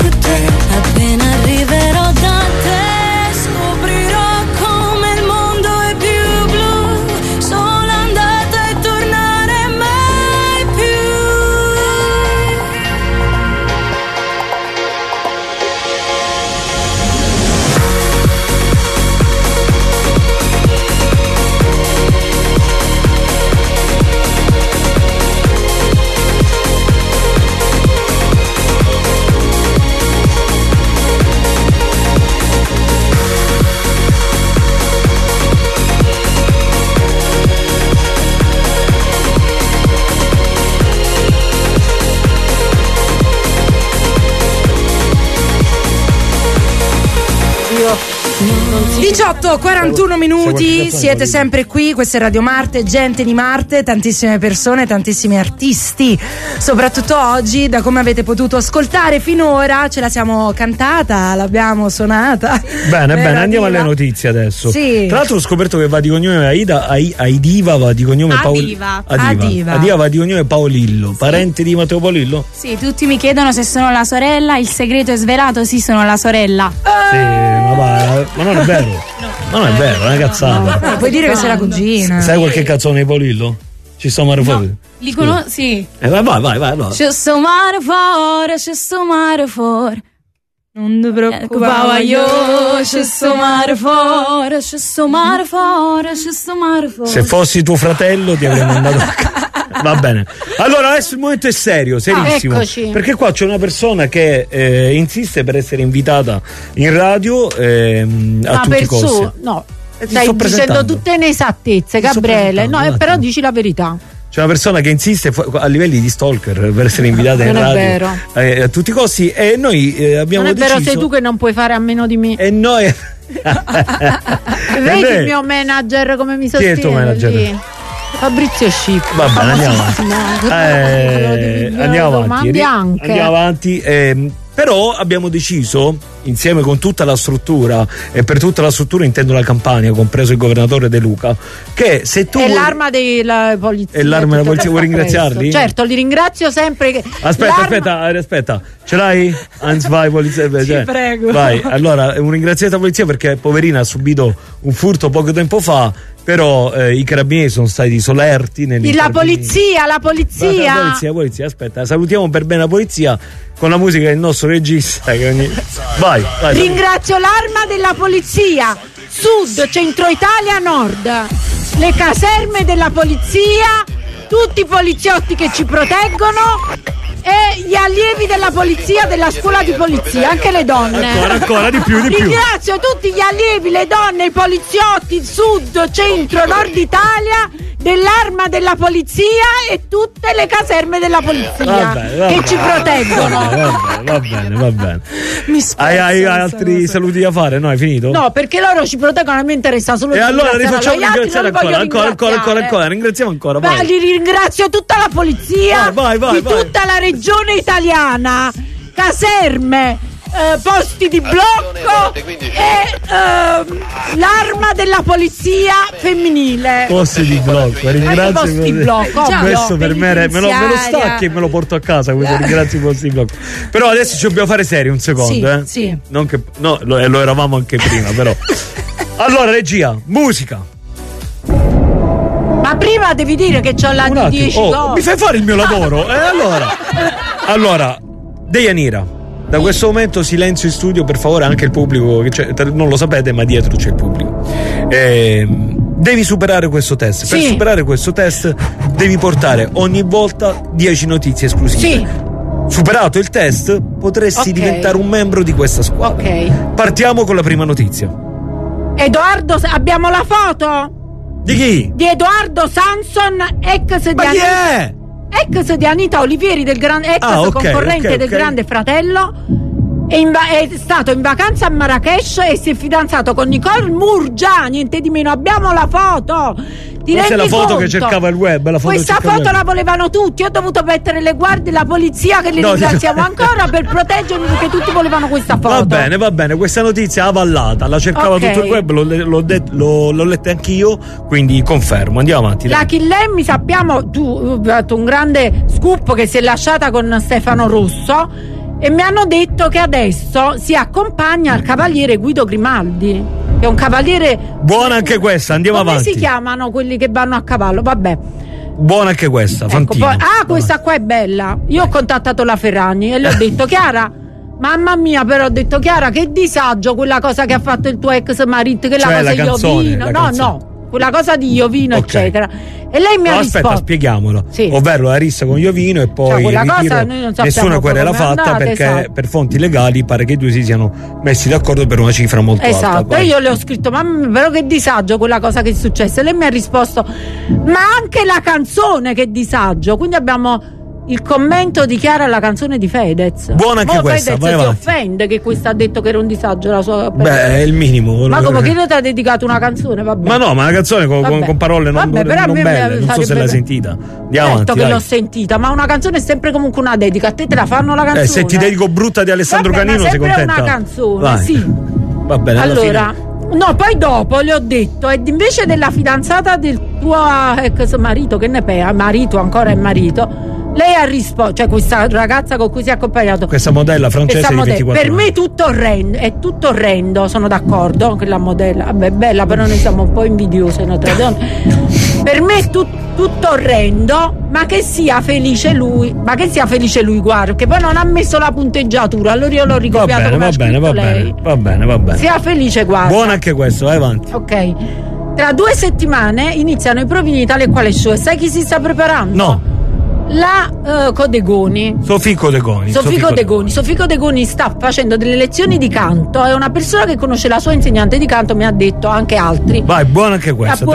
18:41 minuti, siete sempre qui, questa è Radio Marte, gente di Marte, tantissime persone, tantissimi artisti, soprattutto oggi, da come avete potuto ascoltare finora, ce la siamo cantata, l'abbiamo suonata. Bene, andiamo alle notizie adesso. Sì. Tra l'altro ho scoperto che va di cognome Aidiva, va di cognome Adiva va di cognome Paolillo, parente di Matteo Paolillo? Sì, tutti mi chiedono se sono la sorella, il segreto è svelato, sì, sono la sorella. Sì, ma non è vero. Ma non è vero, è una cazzata. No, puoi dire che sei la cugina. Sai qualche canzone di Paolillo? Ci sto mare fuori. Li conosco, sì. Vai. Ci sto mare fuori. Non ti preoccupare, io ci sto mare fuori. Se fossi tuo fratello ti avrei mandato a casa. Va bene. Allora adesso il momento è serio, serissimo. Eccoci. Perché qua c'è una persona che insiste per essere invitata in radio a tutti i costi. No, stai dicendo tutte inesattezze, Gabriele. No, però dici la verità. C'è una persona che insiste a livelli di stalker per essere invitata in radio a tutti i costi, e noi abbiamo deciso. Non è vero, sei tu che non puoi fare a meno di me. E noi vedi il mio manager come mi sostiene? Chi è il tuo manager? Lì. Fabrizio Scippo. Va bene, andiamo avanti. Però abbiamo deciso, insieme con tutta la struttura, e per tutta la struttura intendo la Campania, compreso il governatore De Luca, che se tu l'arma della polizia. E l'arma della polizia, vuoi ringraziarli? Certo, li ringrazio sempre. Aspetta, ce l'hai? Anzi, vai, polizia. Ci prego. Vai, allora, un ringraziamento alla polizia perché poverina ha subito un furto poco tempo fa. Però i carabinieri sono stati solerti la polizia. Aspetta, salutiamo per bene la polizia con la musica del nostro regista vai. Ringrazio l'arma della polizia, Sud, Centro Italia, Nord, le caserme della polizia, tutti i poliziotti che ci proteggono e gli allievi della polizia, della scuola di polizia, anche le donne. Ancora di più. Ringrazio tutti gli allievi, le donne, i poliziotti, Sud, Centro, Nord Italia, dell'arma della polizia e tutte le caserme della polizia che ci proteggono. Va bene. Hai altri saluti da fare? No, hai finito? No, perché loro ci proteggono, a me interessa solo. E allora li facciamo ringraziare ancora. Ringraziamo ancora. Vai. Li ringrazio tutta la polizia vai, di tutta la regione italiana, caserme, posti di blocco e l'arma della polizia femminile. Posti di blocco, ringrazio. Posti di blocco. Questo per me me lo stacchi e me lo porto a casa. Ringrazio i posti di blocco. Però adesso ci dobbiamo fare seri un secondo. Sì. Non che, no, lo eravamo anche prima, però. Allora, regia, musica. Ma prima devi dire che c'ho la 10 mi fai fare il mio lavoro? Allora, Deianira. Da questo momento silenzio in studio, per favore, anche il pubblico che non lo sapete, ma dietro c'è il pubblico. Devi superare questo test. Per superare questo test devi portare ogni volta 10 notizie esclusive. Superato il test potresti diventare un membro di questa squadra. Partiamo con la prima notizia. Edoardo, abbiamo la foto? Di chi? Di Edoardo Sanson, ex di Anita Olivieri, del concorrente del Grande Fratello. È stato in vacanza a Marrakech e si è fidanzato con Nicole Murgia, niente di meno. Abbiamo la foto. Questa è la foto che cercava il web. Questa foto la volevano tutti. Ho dovuto mettere le guardie, la polizia, che li ringraziamo ancora per proteggermi, perché tutti volevano questa foto. Va bene, questa notizia avallata, la cercava tutto il web, l'ho letta anch'io, quindi confermo. Andiamo avanti. La Chillemi, sappiamo, tu hai fatto un grande scoop che si è lasciata con Stefano Rosso, e mi hanno detto che adesso si accompagna al cavaliere Guido Grimaldi, che è un cavaliere. Buona anche questa, andiamo avanti. Come si chiamano quelli che vanno a cavallo? Vabbè. Buona anche questa, Fantino. Questa qua è bella. Io ho contattato la Ferragni e le ho detto: Chiara, mamma mia, però ho detto: Chiara, che disagio quella cosa che ha fatto il tuo ex marito, che la cosa Iovino. No, quella cosa di Iovino, eccetera. E lei mi ha risposto. Aspetta, spieghiamola. Ovvero la rissa con Iovino e poi quella cosa noi non nessuna querela fatta, perché per fonti legali pare che i due si siano messi d'accordo per una cifra molto alta. Esatto, io le ho scritto: mamma, però che disagio quella cosa che è successa. E lei mi ha risposto: ma anche la canzone che disagio. Quindi abbiamo il commento di Chiara alla canzone di Fedez. Buona anche questa, Fedez si offende che questa ha detto che era un disagio la sua. Beh, è il minimo. Ma come che non ti ha dedicato una canzone? Vabbè. Ma no, ma una canzone con parole non belle, non so se l'hai sentita. Andiamo avanti, che l'ho sentita, ma una canzone è sempre comunque una dedica. A te la fanno la canzone. Se ti dedico Brutta di Alessandro Canino, sei contenta? È una canzone, vai. Sì. Va bene, allora, no, poi dopo le ho detto, ed invece della fidanzata del tuo ex marito, che ne pensa? Marito, ancora è marito. Lei ha risposto, cioè questa ragazza con cui si è accompagnato, questa modella francese di 24 per me è tutto orrendo, sono d'accordo che la modella, vabbè, bella, però noi siamo un po' invidiose noi donne. Per me è tutto orrendo, ma che sia felice lui, guarda, che poi non ha messo la punteggiatura, allora io l'ho ricopiato come va bene. Sia felice, guarda. Buona anche questo, vai avanti. Ok. Tra 2 settimane iniziano i provini tale e quale show. Sai chi si sta preparando? No. La Codegoni. Sofì Codegoni sta facendo delle lezioni di canto. È una persona che conosce la sua insegnante di canto, mi ha detto anche altri. Vai, buona anche questa.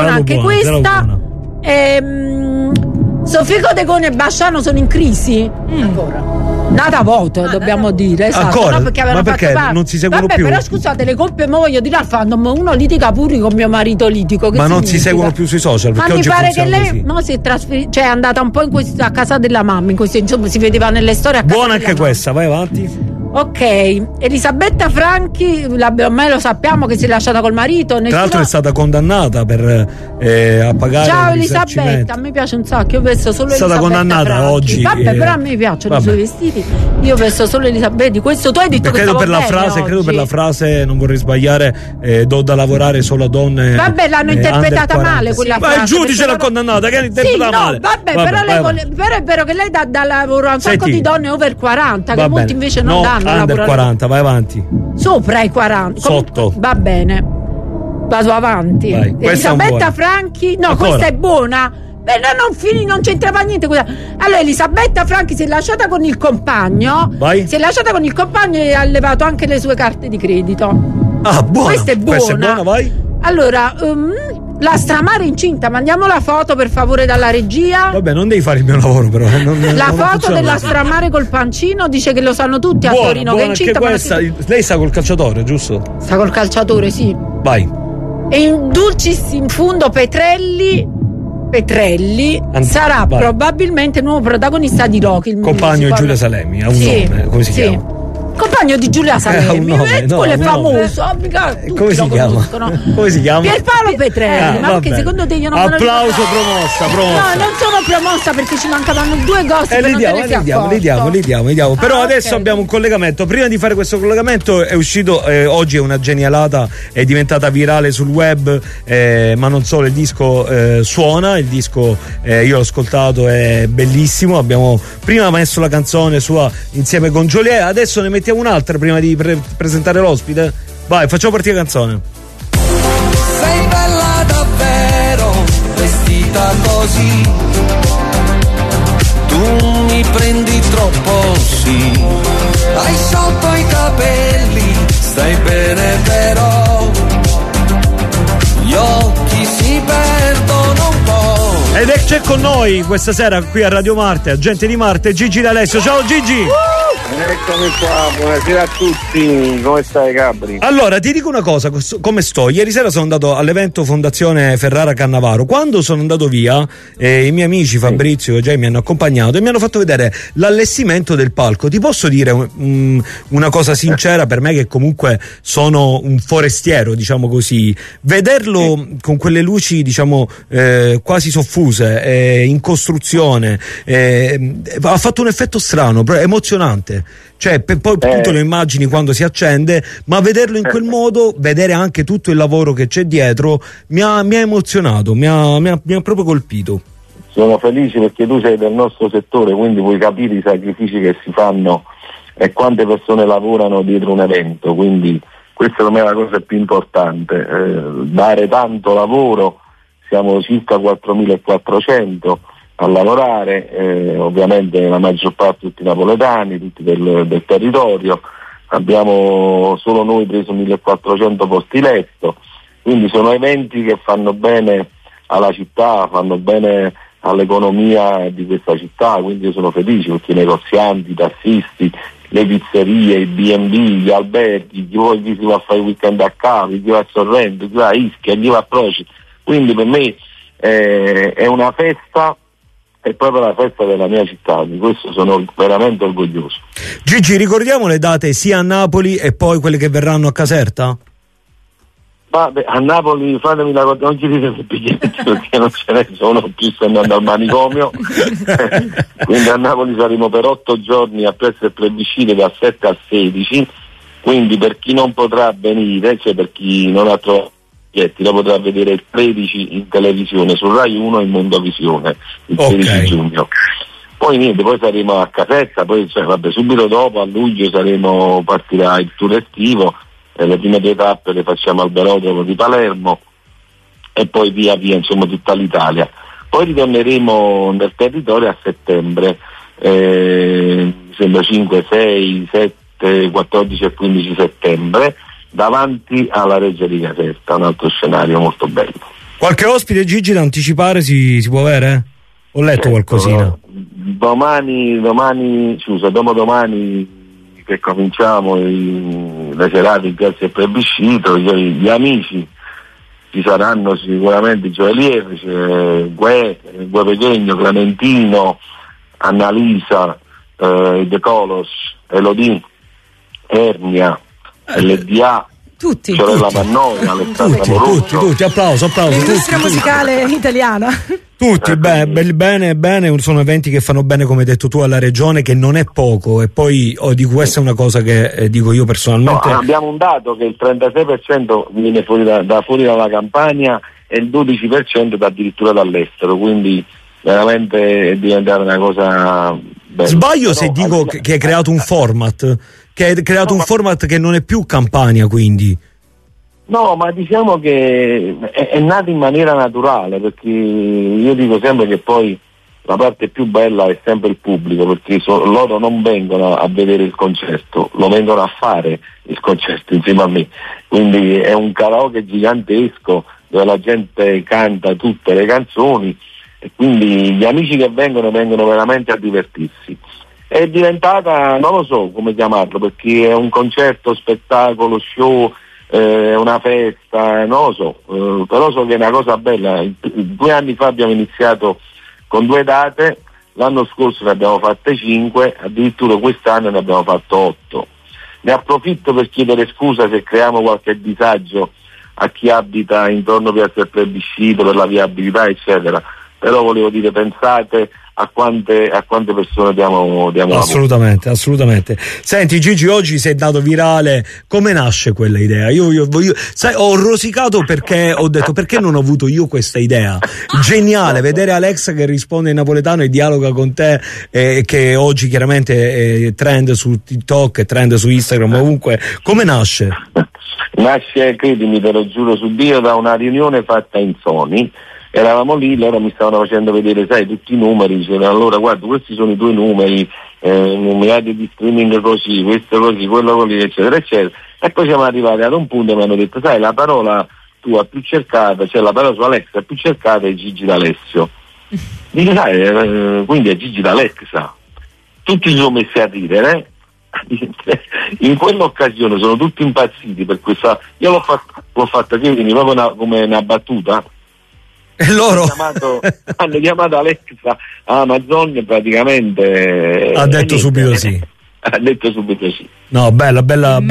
Sofì Codegoni e Basciano sono in crisi. Ancora. Nata voto, dobbiamo dire. Esatto. Ancora? No, perché ma perché non si seguono più? Però scusate, le colpe mo voglio dire al fandom, uno litiga pure con mio marito litico. Ma non si seguono più sui social? Ma mi pare che lei si è trasferita, cioè è andata un po' a casa della mamma, insomma si vedeva nelle storie a casa. Buona anche questa, vai avanti. Ok, Elisabetta Franchi, ormai lo sappiamo che si è lasciata col marito. Tra l'altro è stata condannata per a pagare. Ciao Elisabetta, a me piace un sacco. Io ho visto solo Elisabetta. È stata condannata Franchi. oggi. Vabbè, però a me piacciono i suoi vestiti. Io ho visto solo Elisabetta. Di questo tu hai detto credo per la frase, non vorrei sbagliare, do da lavorare solo a donne. Vabbè, l'hanno interpretata male quella frase. Ma il giudice l'ha condannata, che l'ha interpretata male. Vabbè, però è vero che lei dà lavoro a un sacco di donne over 40, che molti invece non danno. Under 40, vai avanti. Sopra i 40. Sotto. Va bene. Vado avanti. Vai. Elisabetta Franchi. No, ancora. Questa è buona. Beh, non c'entrava niente. Allora, Elisabetta Franchi si è lasciata con il compagno. Vai. Si è lasciata con il compagno e ha levato anche le sue carte di credito. Ah, buona. Questa è buona. Vai. Allora, la Stramare incinta, mandiamo la foto per favore dalla regia. Vabbè, non devi fare il mio lavoro, però. La foto della Stramare col pancino, dice che lo sanno tutti a Torino che è incinta. Lei sta col calciatore, giusto? Sta col calciatore, sì. Vai. E in dulcis in fundo Petrelli sarà probabilmente il nuovo protagonista di Rocky, il compagno di Giulia Salemi, ha un nome, come si chiama? Compagno di Giulia Salemi, quello è famoso. Come si chiama? Come si chiama? Pierpaolo Petrelli. Ma perché secondo te io non applauso, promossa. No, non sono promossa perché ci mancavano 2 gossip. Li diamo. Però adesso abbiamo un collegamento. Prima di fare questo collegamento è uscito oggi è una genialata, è diventata virale sul web, ma non solo, il disco suona, il disco io l'ho ascoltato, è bellissimo. Abbiamo prima messo la canzone sua insieme con Joliet, adesso ne mettiamo un'altra prima di presentare l'ospite. Vai, facciamo partire la canzone. Sei bella davvero, vestita così. Tu mi prendi troppo, sì. Hai sotto i capelli, stai bene però. Gli occhi si perdono un po'. Ed c'è con noi questa sera qui a Radio Marte, Agente di Marte, Gigi D'Alessio. Ciao Gigi! Eccomi qua, buonasera a tutti, come stai Gabri? Allora ti dico una cosa, come sto? Ieri sera sono andato all'evento Fondazione Ferrara Cannavaro. Quando sono andato via i miei amici Fabrizio e Jay mi hanno accompagnato e mi hanno fatto vedere l'allestimento del palco. Ti posso dire una cosa sincera, per me che comunque sono un forestiero, diciamo così, vederlo con quelle luci diciamo quasi soffuse, in costruzione, ha fatto un effetto strano, emozionante. Cioè poi tu lo immagini quando si accende, ma vederlo in quel modo, vedere anche tutto il lavoro che c'è dietro, mi ha emozionato, mi ha proprio colpito. Sono felice perché tu sei del nostro settore, quindi puoi capire i sacrifici che si fanno e quante persone lavorano dietro un evento, quindi questa per me è la cosa più importante, dare tanto lavoro. Siamo circa 4.400 a lavorare, ovviamente la maggior parte tutti napoletani, tutti del territorio. Abbiamo solo noi preso 1.400 posti letto, quindi sono eventi che fanno bene alla città, fanno bene all'economia di questa città, quindi io sono felice perché i negozianti, i tassisti, le pizzerie, i B&B, gli alberghi, chi vuole chi si va a fare il weekend a Cavi, chi va a Sorrento, chi va a Ischia, chi va a Proci, quindi per me è una festa, è proprio la festa della mia città, di questo sono veramente orgoglioso. Gigi, ricordiamo le date sia a Napoli e poi quelle che verranno a Caserta? Vabbè, a Napoli fatemi la cosa, non chiedete i biglietti perché non ce ne sono più, sto andando al manicomio. Quindi a Napoli saremo per 8 giorni a Piazza del Plebiscito dal 7 al 16, quindi per chi non potrà venire, cioè per chi non ha trovato biglietti, lo potrà vedere il 13 in televisione su Rai 1 in Mondovisione il 13 giugno. Poi niente, poi saremo a Caserta, poi subito dopo a luglio partirà il tour estivo. Le prime 2 tappe le facciamo al Velodromo di Palermo e poi via insomma tutta l'Italia. Poi ritorneremo nel territorio a settembre, mi sembra 5, 6, 7, 14 e 15 settembre, davanti alla Reggia di Caserta, un altro scenario molto bello. Qualche ospite, Gigi, da anticipare si può avere? Ho letto qualcosina. Dopodomani che cominciamo le serate in Piazza del Plebiscito, gli amici ci saranno sicuramente Gioelieri, Gue Pechegno, Clementino, Annalisa, De Colos, Elodie, Ernia, LDA, tutti, Sorella Mannoia, Alessandra Moroso. Tutti, applauso. L'industria musicale italiana. Tutti, bene, sono eventi che fanno bene, come hai detto tu, alla regione, che non è poco, e poi questa è una cosa che dico io personalmente. No, abbiamo un dato che il 36% viene fuori dalla Campania e il 12% addirittura dall'estero, quindi veramente è diventata una cosa bella. Sbaglio se dico che hai creato un format, un format che non è più Campania, quindi. No, ma diciamo che è nato in maniera naturale, perché io dico sempre che poi la parte più bella è sempre il pubblico, perché loro non vengono a vedere il concerto, lo vengono a fare il concerto insieme a me, quindi è un karaoke gigantesco dove la gente canta tutte le canzoni e quindi gli amici che vengono veramente a divertirsi. È diventata, non lo so come chiamarlo, perché è un concerto, spettacolo, show, una festa, non lo so, però so che è una cosa bella. 2 anni fa abbiamo iniziato con 2 date, l'anno scorso ne abbiamo fatte 5, addirittura quest'anno ne abbiamo fatto 8. Ne approfitto per chiedere scusa se creiamo qualche disagio a chi abita intorno a Piazza del Plebiscito per la viabilità eccetera, però volevo dire, pensate a quante persone diamo assolutamente. Senti Gigi, oggi sei dato virale, come nasce quella idea? Io sai, ho rosicato perché ho detto perché non ho avuto io questa idea geniale, vedere Alexa che risponde in napoletano e dialoga con te, che oggi chiaramente è trend su TikTok, è trend su Instagram, ovunque. Come nasce? Nasce, credimi, te lo giuro su Dio, da una riunione fatta in Sony. Eravamo lì, loro mi stavano facendo vedere, sai, tutti i numeri, dicevano allora guarda, questi sono i 2 numeri, numeri di streaming così, questo così, quello così, eccetera, eccetera. E poi siamo arrivati ad un punto e mi hanno detto, sai, la parola tua più cercata, cioè la parola su Alexa più cercata è Gigi D'Alessio. Dice, sai, quindi è Gigi D'Alexa. Tutti si sono messi a ridere, in quell'occasione sono tutti impazziti per questa, io l'ho fatta quindi proprio come una battuta. E loro hanno chiamato Alexa Amazon e praticamente ha detto subito sì. Ha detto subito sì. No, bella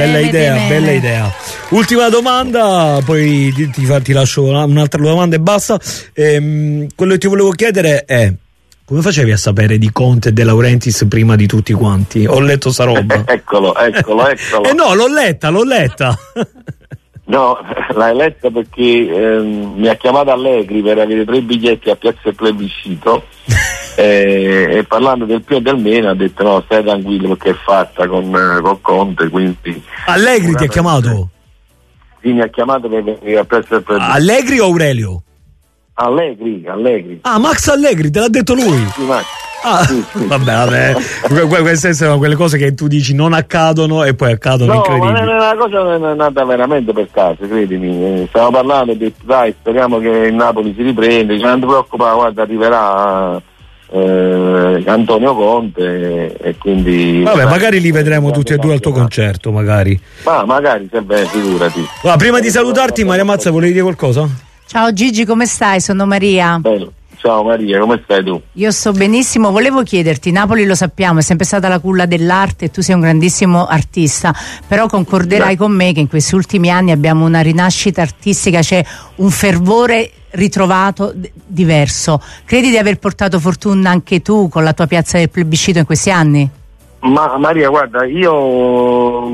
idea. Ultima domanda, poi ti lascio un'altra domanda e basta. Quello che ti volevo chiedere è: come facevi a sapere di Conte e De Laurentiis prima di tutti quanti? Ho letto sta roba. Eccolo. No, l'ho letta. No, l'hai letta perché mi ha chiamato Allegri per avere 3 biglietti a Piazza del Plebiscito e parlando del più e del meno ha detto no, stai tranquillo perché è fatta con Conte, quindi. Allegri ti ha chiamato? Sì, mi ha chiamato per venire a Piazza del Plebiscito. Allegri o Aurelio? Allegri. Ah, Max Allegri, te l'ha detto lui? Sì, Max. Vabbè, queste sono quelle cose che tu dici non accadono e poi accadono, incredibili. Ma la cosa non è nata veramente per caso, credimi. Stiamo parlando di dai, speriamo che il Napoli si riprende, non ti preoccupare, guarda, arriverà Antonio Conte e quindi vabbè, magari li vedremo tutti e due al tuo concerto, magari. Ma magari, figurati. Prima di salutarti, Maria Mazza, volevi dire qualcosa? Ciao Gigi, come stai? Sono Maria. Bello. Ciao Maria, come stai tu? Io sto benissimo, volevo chiederti, Napoli lo sappiamo, è sempre stata la culla dell'arte e tu sei un grandissimo artista, però concorderai con me che in questi ultimi anni abbiamo una rinascita artistica, c'è un fervore ritrovato diverso. Credi di aver portato fortuna anche tu con la tua piazza del plebiscito in questi anni? Ma Maria, guarda, io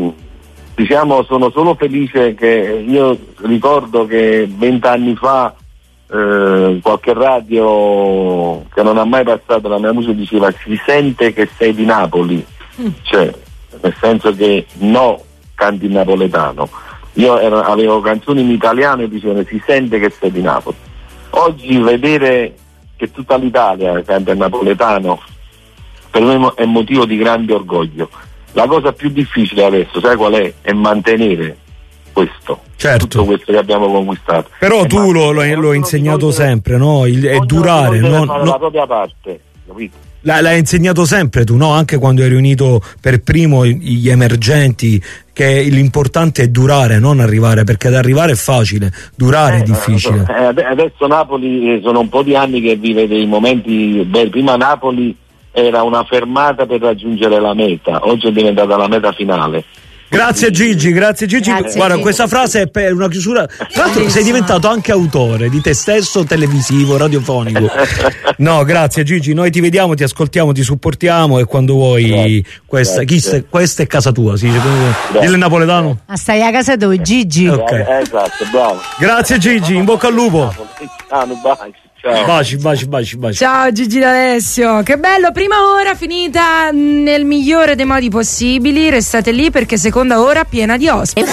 sono solo felice che io ricordo che 20 anni fa qualche radio che non ha mai passato la mia musica diceva si sente che sei di Napoli, cioè nel senso che no, canti in napoletano. Io avevo canzoni in italiano e dicevano si sente che sei di Napoli. Oggi vedere che tutta l'Italia canta in napoletano per me è motivo di grande orgoglio. La cosa più difficile adesso, sai qual è? È mantenere questo, tutto questo che abbiamo conquistato. Però tu lo hai insegnato sempre, no? È durare, no? Fare la propria parte, capito? L'hai insegnato sempre tu, no? Anche quando hai riunito per primo gli emergenti, che l'importante è durare, non arrivare, perché ad arrivare è facile, durare è difficile. Adesso Napoli sono un po' di anni che vive dei momenti belli. Prima Napoli era una fermata per raggiungere la meta, oggi è diventata la meta finale. Grazie Gigi. Guarda, Gigi. questa frase è per una chiusura. Tra l'altro sei diventato anche autore di te stesso, televisivo, radiofonico. No, grazie Gigi, noi ti vediamo, ti ascoltiamo, ti supportiamo e quando vuoi questa è casa tua, si dice il napoletano? Stai a casa tua, Gigi. Okay. Esatto, bravo. Grazie Gigi, in bocca al lupo. Ciao. Baci. Ciao Gigi D'Alessio, che bello, prima ora finita nel migliore dei modi possibili, restate lì perché seconda ora piena di ospiti.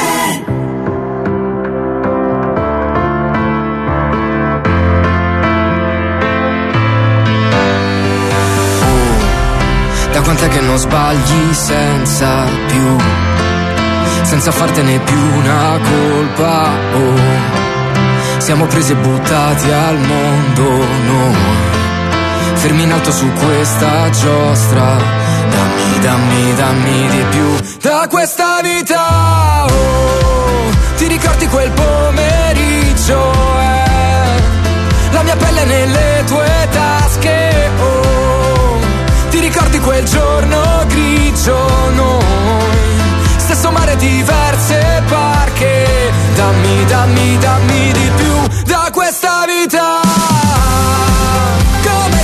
Da quant'è che non sbagli senza fartene più una colpa, siamo presi e buttati al mondo noi, fermi in alto su questa giostra, dammi di più da questa vita, ti ricordi quel pomeriggio, la mia pelle nelle tue tasche, ti ricordi quel giorno grigio, noi, stesso mare, diverse barche, dammi di più da questa vita. Come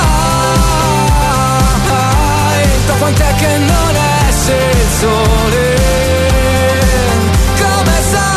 stai? Da quant'è che non esce il sole? Come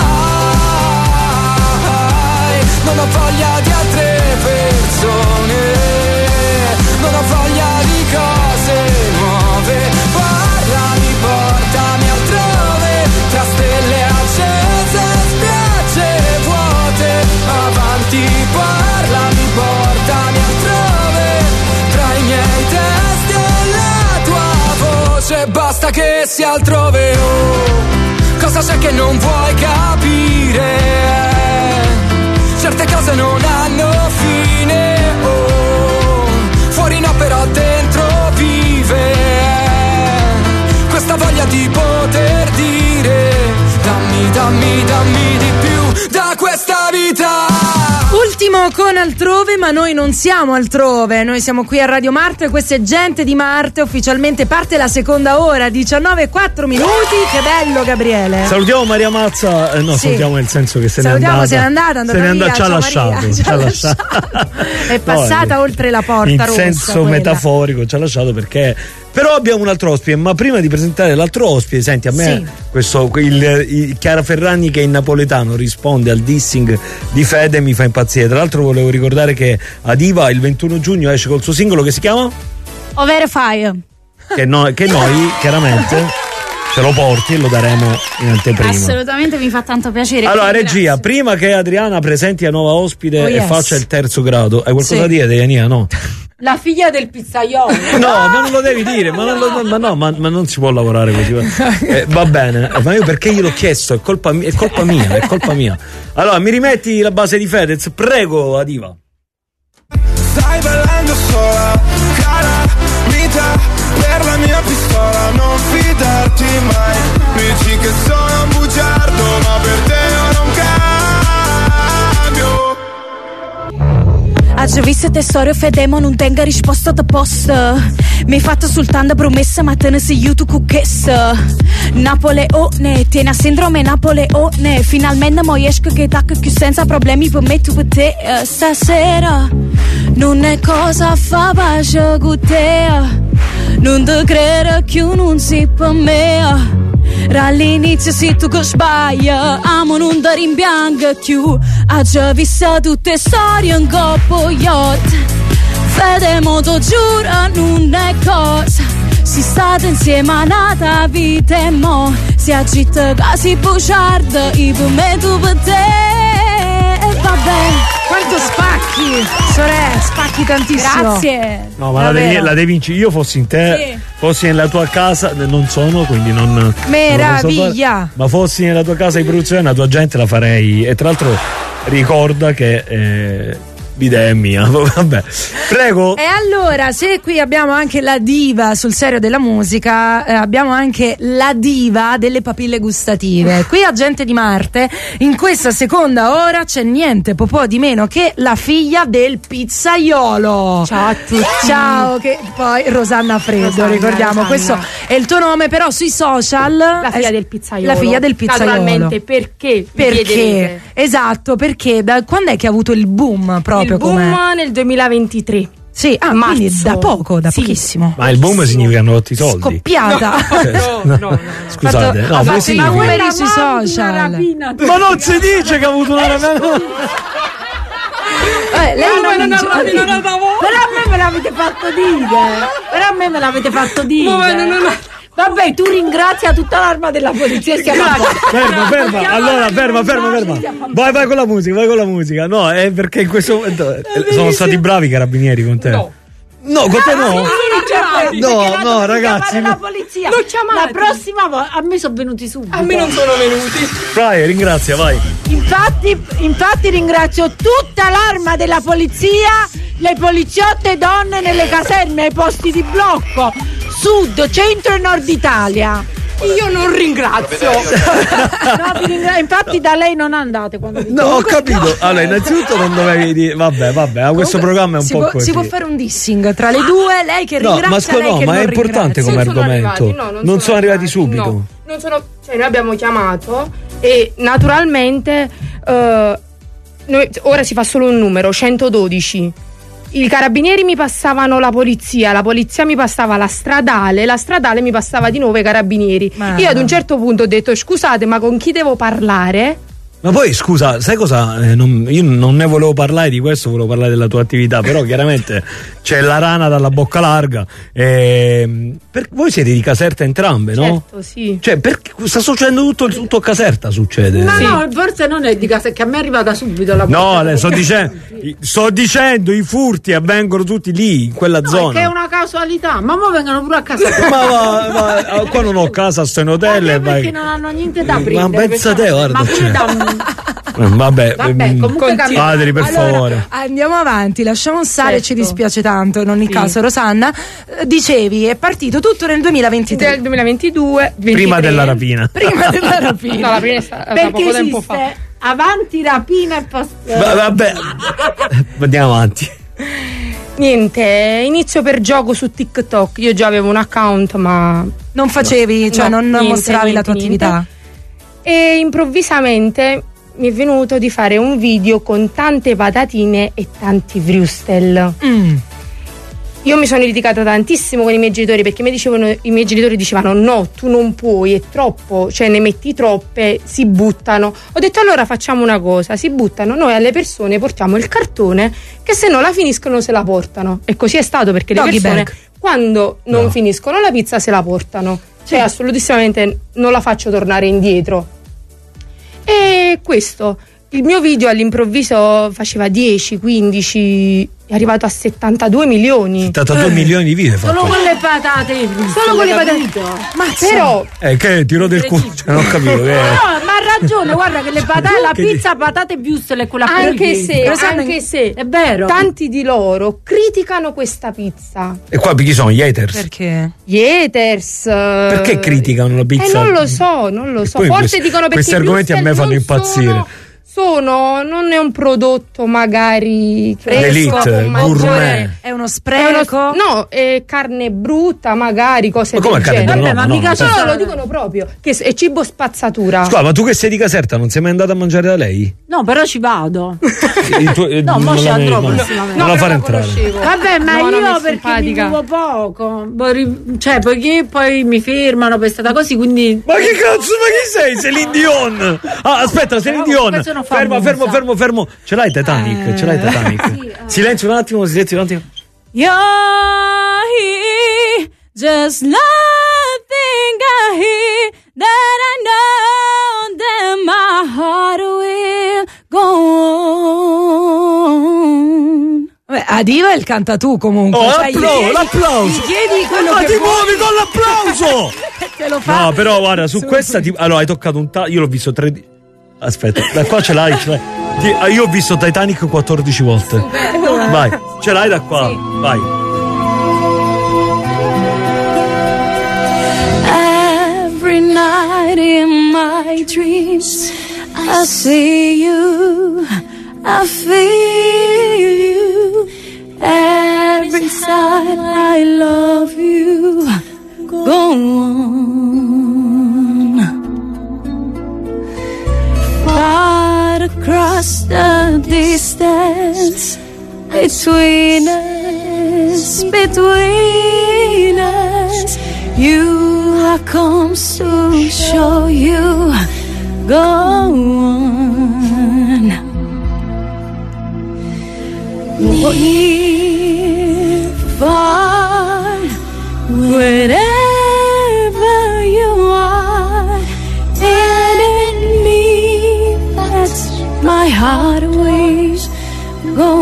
stai? Non ho voglia di altre persone, non ho voglia di cose nuove. Parlami, portami altrove, tra stelle accese, spiagge vuote, avanti, parlami, portami altrove, tra i miei testi e la tua voce, basta che sia altrove, cosa c'è che non vuoi capire, certe cose non hanno fine, fuori no però dentro vive, questa voglia di poter dire, dammi di più da questa vita. Ultimo con Altrove, ma noi non siamo altrove, noi siamo qui a Radio Marte, questa è Gente di Marte, ufficialmente parte la seconda ora, 19:04 minuti, che bello Gabriele. Salutiamo Maria Mazza, salutiamo nel senso che se n'è andata, se n'è andata, ci ha lasciato. È passata oltre la porta in rossa. In senso metaforico ci ha lasciato perché... Però abbiamo un altro ospite, ma prima di presentare l'altro ospite, senti, a me il Chiara Ferragni che in napoletano risponde al dissing di Fede mi fa impazzire. Tra l'altro volevo ricordare che Adiva il 21 giugno esce col suo singolo che si chiama? Overfire. Che noi chiaramente ce lo porti e lo daremo in anteprima. Assolutamente, mi fa tanto piacere. Allora regia, prima che Adriana presenti la nuova ospite e faccia il terzo grado, hai qualcosa da dire, Daniela? No? La figlia del pizzaiolo. No, ma non lo devi dire, ma non si può lavorare così. Va bene, ma io perché gliel'ho chiesto? È colpa mia. Allora, mi rimetti la base di Fedez, prego, Adiva. Stai ballando sola, cara vita, per la mia pistola, non fidarti mai. Dici che sono un bugiardo, ma per te io non cambio. Oggi visto tesoro fedemo non tenga risposta da post. Mi hai fatto soltanto promessa ma te ne sei io tu cucchessa. Napoleone, tieni a sindrome Napoleone. Finalmente mo esco che tacco più senza problemi per me tu per te. Stasera non è cosa fa pace con te. Non te credo che non si per me. All'inizio se tu che sbagli, amo non ti rimpiango più. Ha già visto tutte storie in coppo yacht. Fede moto giura non è cosa. Si state insieme a nata vita e mo si agita quasi bugiardo. Io per me tu per te. E vabbè. Quanto spacchi, sorella, spacchi tantissimo. Grazie. No, ma la devi vincere. Io fossi in te, sì. Fossi nella tua casa, non sono, quindi non. Meraviglia. Ma fossi nella tua casa di produzione, la tua gente la farei. E tra l'altro ricorda che l'idea è mia. Vabbè. Prego. E allora, se qui abbiamo anche la diva sul serio della musica, abbiamo anche la diva delle papille gustative. Qui a Gente di Marte, in questa seconda ora c'è niente po' di meno che la figlia del pizzaiolo. Ciao a tutti. Ciao, che poi Rosanna Freddo, ricordiamo, questo è il tuo nome, però sui social la figlia del pizzaiolo. La figlia del pizzaiolo. Naturalmente, perché? Perché? Esatto, perché da quando è che ha avuto il boom proprio? Il boom nel 2023. Sì, quindi da poco, pochissimo. Ma il boom significa hanno rotto i soldi. Scoppiata. No. Scusate, ma quelli sui social. Ma non si dice che ha avuto una rapina. Però a me me l'avete fatto dire. Vabbè, tu ringrazia tutta l'arma della polizia. Ferma. Allora, ferma. Vai con la musica. No, è perché in questo momento sono stati bravi i carabinieri con te. No, con te no. No, ragazzi. La polizia. La prossima volta a me sono venuti subito. A me non sono venuti. Vai, ringrazia, vai. Infatti ringrazio tutta l'arma della polizia, le poliziotte donne nelle caserme, ai posti di blocco, sud, centro e nord Italia. Io non ringrazio. Infatti da lei non andate quando no, ho capito. Allora, innanzitutto non dovevi dire vabbè, questo programma è un po' così. Si può fare un dissing tra le due, lei che ringrazia, lei che ma non è importante come argomento. Non sono arrivati subito. No, noi abbiamo chiamato e naturalmente ora si fa solo un numero, 112. I carabinieri mi passavano la polizia mi passava la stradale mi passava di nuovo i carabinieri. Io ad un certo punto ho detto scusate, ma con chi devo parlare? Ma poi scusa, sai cosa? Io non ne volevo parlare di questo, volevo parlare della tua attività, però chiaramente c'è la rana dalla bocca larga. Voi siete di Caserta entrambe, no? Certo, sì. Cioè, sta succedendo tutto a Caserta, succede. No, forse non è di Caserta, che a me è arrivata subito la no, le sto dicendo, i furti avvengono tutti lì, in quella zona. Che è una casualità, ma mo vengono pure a casa. ma qua non ho casa, sto in hotel. Perché non hanno niente da prendere. Ma pensa te, guarda. Vabbè, comunque Adri, per favore. Andiamo avanti, lasciamo stare, ci dispiace tanto, in ogni caso. Rosanna, dicevi, è partito tutto nel 2023. Nel 2022, 23. Prima della rapina. No, la rapina è stata poco tempo fa. Avanti rapina e post. Vabbè, andiamo avanti. Niente, inizio per gioco su TikTok. Io già avevo un account, ma non facevi, non mostravi la tua attività. E improvvisamente mi è venuto di fare un video con tante patatine e tanti vrustel. Io mi sono litigata tantissimo con i miei genitori, perché i miei genitori dicevano no, tu non puoi, è troppo, cioè ne metti troppe, si buttano. Ho detto allora facciamo una cosa, si buttano, noi alle persone portiamo il cartone, che se no la finiscono se la portano. E così è stato, perché le persone quando non finiscono la pizza se la portano. Cioè assolutissimamente non la faccio tornare indietro. E questo il mio video all'improvviso faceva 10, 15, è arrivato a 72 milioni. 72 milioni di video solo con le patate. Solo con le patate. Ma però che tiro del culo, cioè, non ho capito che no, ma ha ragione, guarda che le patate, la pizza patate e wurstel è quella anche se è vero, tanti di loro criticano questa pizza. E qua chi sono gli haters? Perché? Gli haters perché criticano la pizza? Non lo so. Forse dicono perché questi argomenti a me fanno impazzire. Non è un prodotto magari l'elite, gourmet. È uno spreco? No, è carne brutta, magari cose del genere. Vabbè, ma mica lo dicono proprio che è cibo spazzatura. Scusa, ma tu che sei di Caserta non sei mai andata a mangiare da lei? No, però ci vado. No, mo ci andrò prossimamente. Non la fare entrare. Vabbè, ma io perché mi muovo poco, cioè poiché poi mi fermano per stata così, quindi. Ma che cazzo, ma chi sei? Celine Dion. Ah, aspetta, Celine Dion. Fermo. Ce l'hai Titanic? Sì, silenzio un attimo. You're here, just nothing I hear that I know that my heart will go on. Beh, a diva il canta tu comunque. L'applauso. Chiedi quello ma che ti muovi con l'applauso. Te lo fa. No, però guarda, su questa allora hai toccato io l'ho visto 3 Aspetta, da qua ce l'hai. Io ho visto Titanic 14 volte. Vai, ce l'hai da qua. Sì. Vai. Every night in my dreams I see you, I feel you. Every time I love you. Go on. Far across the distance between us, you have come to show you. Go on. We're far, wherever you are, and in me, that's my heart will go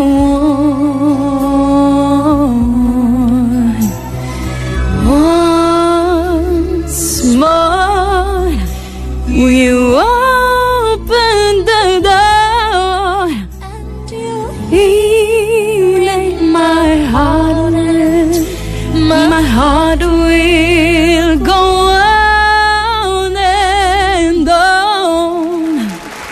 on. Once more, you open the door, and you heal my heart, my heart will go on and on.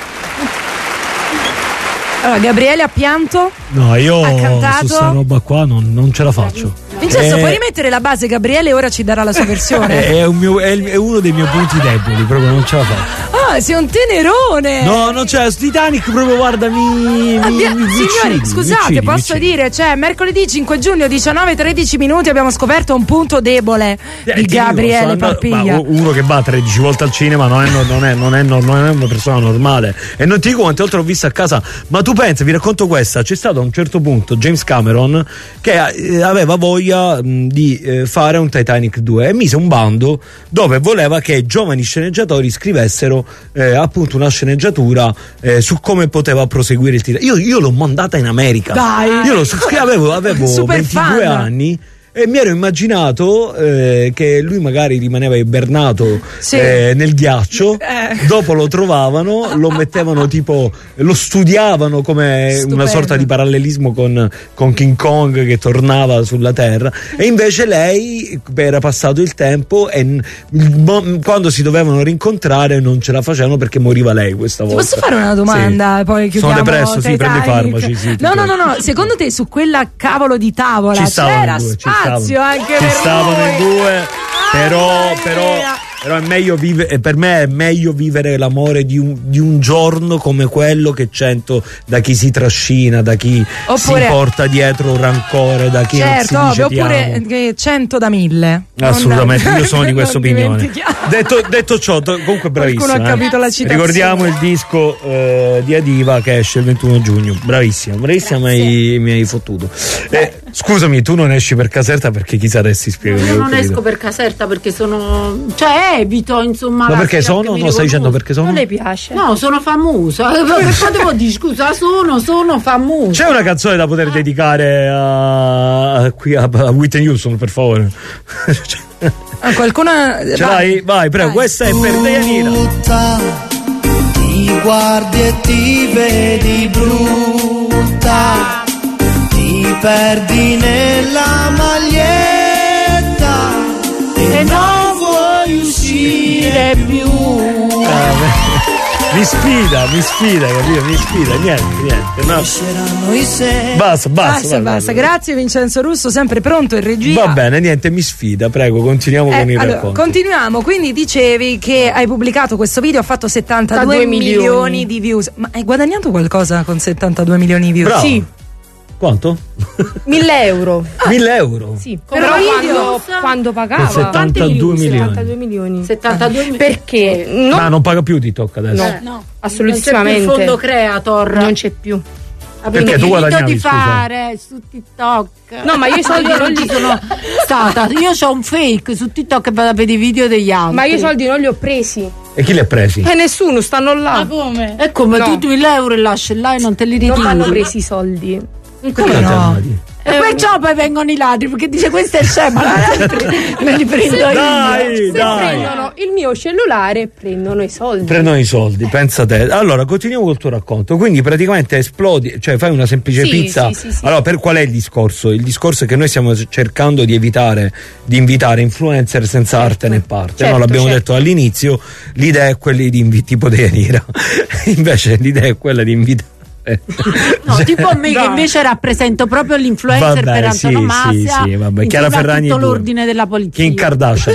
Allora, Gabriele ha pianto? No, io ha cantato? su sta roba qua non ce la faccio. Vincenzo, puoi rimettere la base? Gabriele ora ci darà la sua versione. È uno dei miei punti deboli, proprio non ce la faccio. Ah, sei un tenerone! No, non c'è, Titanic proprio, guarda, signori, scusate, posso dire, cioè, mercoledì 5 giugno 19:13 minuti abbiamo scoperto un punto debole di Gabriele Parpiglia. Uno che va 13 volte al cinema non è una persona normale. E non ti dico quante volte l'ho vista a casa, ma tu pensa, vi racconto questa, c'è stato a un certo punto James Cameron che aveva voglia di fare un Titanic 2 e mise un bando dove voleva che giovani sceneggiatori scrivessero appunto una sceneggiatura su come poteva proseguire il Titanic. Io l'ho mandata in America. Dai. Io avevo 22 anni e mi ero immaginato che lui magari rimaneva ibernato nel ghiaccio, dopo lo trovavano, lo mettevano tipo, lo studiavano come una sorta di parallelismo con King Kong che tornava sulla terra, e invece lei era passato il tempo e quando si dovevano rincontrare non ce la facevano perché moriva lei questa volta. Posso fare una domanda? Sì. Poi chiudiamo. Sono depresso, sì, prendi i farmaci. Sì, no, secondo te su quella cavolo di tavola c'era spazio anche ci stavano i due, però è meglio per me è meglio vivere l'amore di un giorno come quello che 100 da chi si trascina, da chi si porta dietro un rancore, da chi non si dice oppure che 100 da 1000. Assolutamente, io sono di questa opinione. Detto ciò, comunque bravissima. Qualcuno ha capito la citazione. Ricordiamo il disco di Adiva che esce il 21 giugno. Bravissima, mi hai fottuto. Scusami, tu non esci per Caserta perché chi saresti, spiegami? Io non esco per Caserta perché sono, cioè evito, insomma. Ma perché sono? Non stai dicendo perché sono? Non le piace? No, sono famosa. Potevo dire, scusa, sono famosa. C'è una canzone da poter dedicare a Whitney Houston, per favore? Qualcuna. Ce l'hai? Vai, prego, questa è per Deianira. Ti guardi e ti vedi brutta, ti perdi nella maglietta e non vuoi uscire più. Mi sfida, capito? Mi sfida, niente, no. Basta. Grazie Vincenzo Russo, sempre pronto in regia. Va bene, niente, mi sfida, prego, continuiamo con il racconto. Continuiamo, quindi dicevi che hai pubblicato questo video, ha fatto 72 milioni di views. Ma hai guadagnato qualcosa con 72 milioni di views? Bravo. Sì. Quanto? 1.000 euro. 1.000 euro? Sì, però quando pagava 72 milioni. 72 milioni. Perché? Ma non paga più TikTok adesso? No, assolutamente. Non c'è più il fondo creator. Non c'è più. Perché tu guadagnavi, di fare su TikTok. No, ma io i soldi non ci sono stata. Io ho un fake su TikTok e vado a vedere i video degli altri. Ma io i soldi non li ho presi. E chi li ha presi? E nessuno, stanno là. Ma come? È come tutti 1.000 euro e lasci là e non te li ritiri. Non hanno presi i soldi. Come no? E perciò poi vengono i ladri, perché dice questa è scema, me li prendo io. Se prendono il mio cellulare, prendono i soldi. Pensa te. Allora, continuiamo col tuo racconto. Quindi praticamente esplodi, cioè fai una semplice pizza. Sì. Allora, per qual è il discorso? Il discorso è che noi stiamo cercando di evitare di invitare influencer senza arte né parte. No, l'abbiamo detto all'inizio, l'idea è quella di tipo Deianira. Invece l'idea è quella di invitare. No, tipo me che invece rappresento proprio l'influencer per antonomasia. Sì, Chiara Ferragni tutto l'ordine della polizia. Kim Kardashian.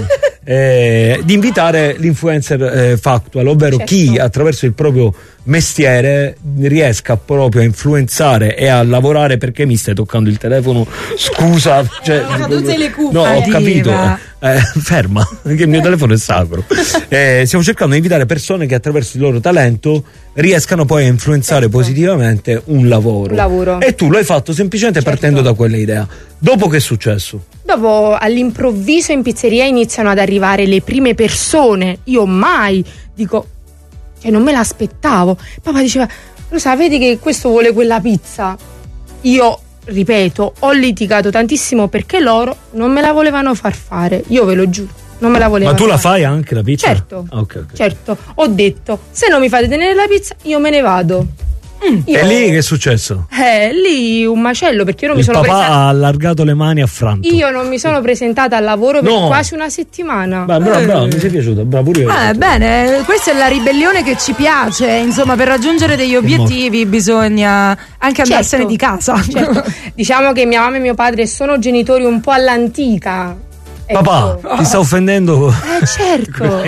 Di invitare l'influencer factual, ovvero chi attraverso il proprio mestiere riesca proprio a influenzare e a lavorare. Perché mi stai toccando il telefono? Scusa, cioè, tu sei le cuffie. no, ho capito. Ferma, che il mio telefono è sacro. Stiamo cercando di invitare persone che attraverso il loro talento riescano poi a influenzare positivamente un lavoro. E tu lo hai fatto semplicemente partendo da quella idea. Dopo che è successo? Dopo, all'improvviso in pizzeria iniziano ad arrivare le prime persone. Io mai dico, cioè non me l'aspettavo. Papà diceva, lo sapete che questo vuole quella pizza? Io, ripeto, ho litigato tantissimo perché loro non me la volevano far fare. Io ve lo giuro, non me la volevano. Ma tu la fai anche la pizza? Certo. Okay. Certo. Ho detto, se non mi fate tenere la pizza, io me ne vado. E lì che è successo? Lì un macello, perché io non mi sono papà presentata. ha allargato le mani a franto. Io non mi sono presentata al lavoro per quasi una settimana. Bravo, mi sei piaciuto, bravo pure io. Bene, questa è la ribellione che ci piace. Insomma, per raggiungere degli obiettivi bisogna anche andarsene di casa. Certo. Diciamo che mia mamma e mio padre sono genitori un po' all'antica. Papà, ti sta offendendo? Certo.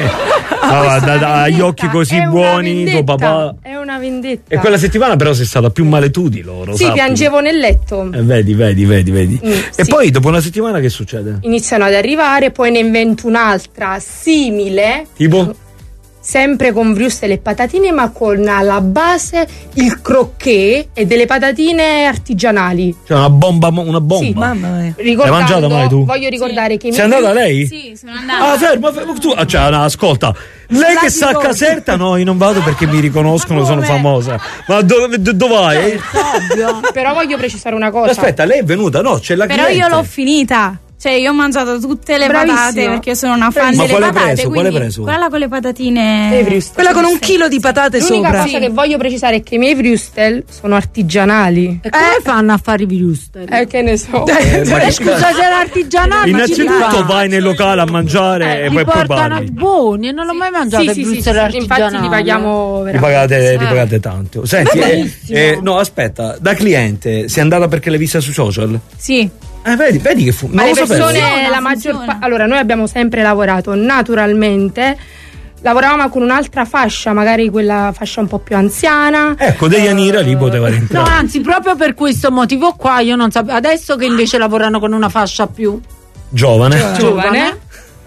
Dagli occhi così buoni, tuo papà. È una vendetta. E quella settimana però sei stata più male tu di loro. Sì, piangevo nel letto. Vedi. E poi dopo una settimana che succede? Iniziano ad arrivare, poi ne invento un'altra simile. Tipo? Sempre con vrustel e patatine, ma con alla base il croquet e delle patatine artigianali. Cioè una bomba. Sì, mamma mia. L'hai mangiata mai tu? Voglio ricordare che sei andata lei? Sì, sono andata. Ferma tu. Cioè, no, ascolta. Lei che sta a Caserta? No, io non vado perché mi riconoscono, sono famosa. Ma dove vai? Però voglio precisare una cosa. Aspetta, lei è venuta? No, c'è la cliente. Però io l'ho finita. Cioè, io ho mangiato tutte le patate perché sono una fan delle patate. Quale hai preso? Quella con le patatine. Quella con 1 chilo di patate L'unica sopra. cosa che voglio precisare è che i miei vrustel sono artigianali. E come fanno a fare i vrustel? Che ne so. Scusa, se l'artigianale. Innanzitutto vai nel locale a mangiare e poi portano buoni. Non l'ho mai mangiato i vrustel artigianali. Infatti li paghiamo veramente. Li pagate tanto. Senti, no, aspetta, da cliente sei andata perché l'hai vista sui social? Sì. Vedi che ma le persone, la maggior parte. Allora, noi abbiamo sempre lavorato naturalmente. Lavoravamo con un'altra fascia, magari quella fascia un po' più anziana. Ecco, Deianira lì poteva rientrare. No, anzi, proprio per questo motivo qua io non sapevo. Adesso che invece lavorano con una fascia più giovane.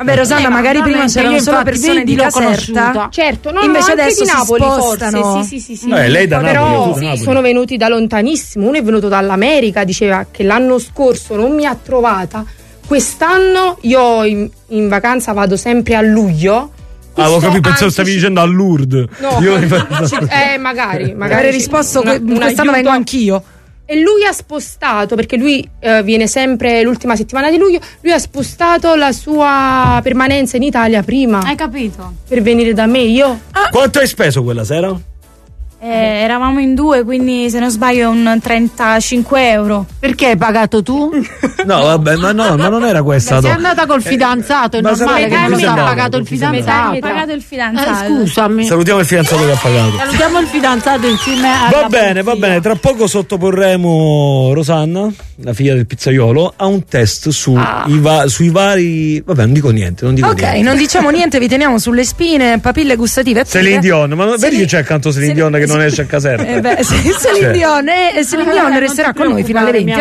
Vabbè, Rosanna, magari prima c'erano solo persone di Caserta. Certo, no, invece anche adesso di Napoli, si spostano. forse. Sì. Lei da Napoli, però tu da Napoli. sono venuti da lontanissimo. Uno è venuto dall'America, diceva che l'anno scorso non mi ha trovata. Quest'anno io in vacanza vado sempre a luglio. Ho capito, pensavo stavi dicendo a Lourdes. No, magari Avrei risposto quest'anno vengo anch'io. E lui ha spostato, perché lui viene sempre l'ultima settimana di luglio, lui ha spostato la sua permanenza in Italia prima. Hai capito? Per venire da me, Quanto hai speso quella sera? Eravamo in 2, quindi se non sbaglio un 35 euro. Perché hai pagato tu? No, vabbè, ma non era questa. Sei andata col fidanzato, è normale che lui ha pagato il fidanzato. Ha pagato il fidanzato. Scusami. Salutiamo il fidanzato che ha pagato. Salutiamo il fidanzato insieme a. Va bene. Tra poco sottoporremo Rosanna, la figlia del pizzaiolo, a un test sui vari. Vabbè, non dico niente. Ok, non diciamo niente, vi teniamo sulle spine, papille gustative. Celine Dion, ma vedi che c'è accanto Celine Dion che non esce a Caserta. Celine Dion resterà con noi fino alle 20.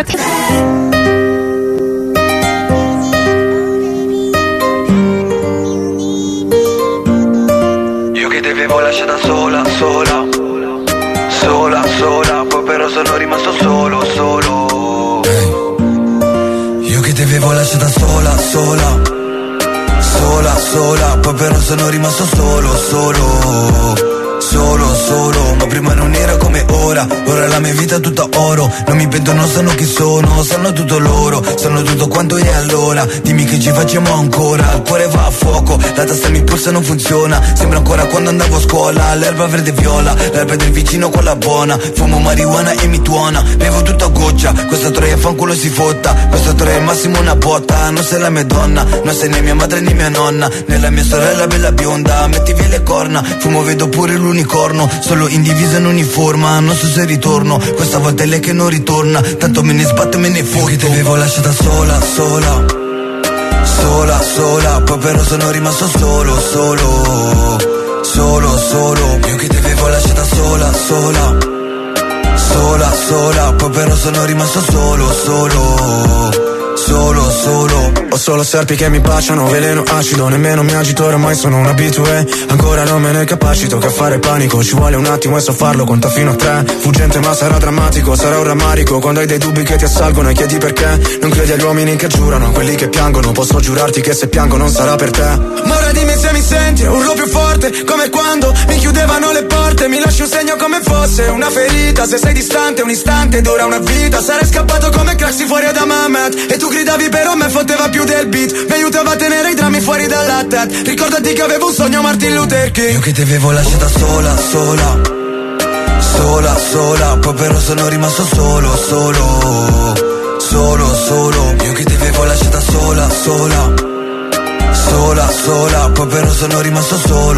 Io che ti avevo lasciata sola, poi però sono rimasto solo. Io che ti avevo lasciata sola, poi però sono rimasto solo, ma prima non era come ora la mia vita è tutta oro, non mi pento, non sanno chi sono, sanno tutto loro, sanno tutto quanto è allora, dimmi che ci facciamo ancora, il cuore va a fuoco, la testa mi pulsa non funziona, sembra ancora quando andavo a scuola, l'erba verde e viola, l'erba del vicino quella buona, fumo marijuana e mi tuona, bevo tutta goccia, questa troia fanculo si fotta, questa troia è massimo una botta, non sei la mia donna, non sei né mia madre né mia nonna, nella mia sorella bella bionda, metti via le corna, fumo vedo pure l'unicorno, solo in divisa in uniforma, non so se ritorno, questa volta è lei che non ritorna, tanto me ne sbatto e me ne fotto. Io che ti avevo lasciata sola, poi però sono rimasto solo, io che ti avevo lasciata sola, poi però sono rimasto solo. Ho solo serpi che mi baciano, veleno acido, nemmeno mi agito, ormai sono un abitué. Ancora non me ne capacito, che a fare panico ci vuole un attimo e so farlo, conta fino a 3. Fuggente ma sarà drammatico, sarà un rammarico quando hai dei dubbi che ti assalgono e chiedi perché. Non credi agli uomini che giurano, a quelli che piangono, posso giurarti che se piango non sarà per te. Ma ora dimmi se mi senti, urlo più forte, come quando mi chiudevano le porte. Mi lasci un segno come fosse una ferita, se sei distante un istante dura una vita. Sarei scappato come Craxi fuori da Mamet, e tu gridavi però me fotteva più del beat, mi aiutava a tenere i drammi fuori dalla tête. Ricordati che avevo un sogno Martin Luther King. Io che ti avevo lasciata sola, poi però sono rimasto solo. Io che ti avevo lasciata sola, poi però sono rimasto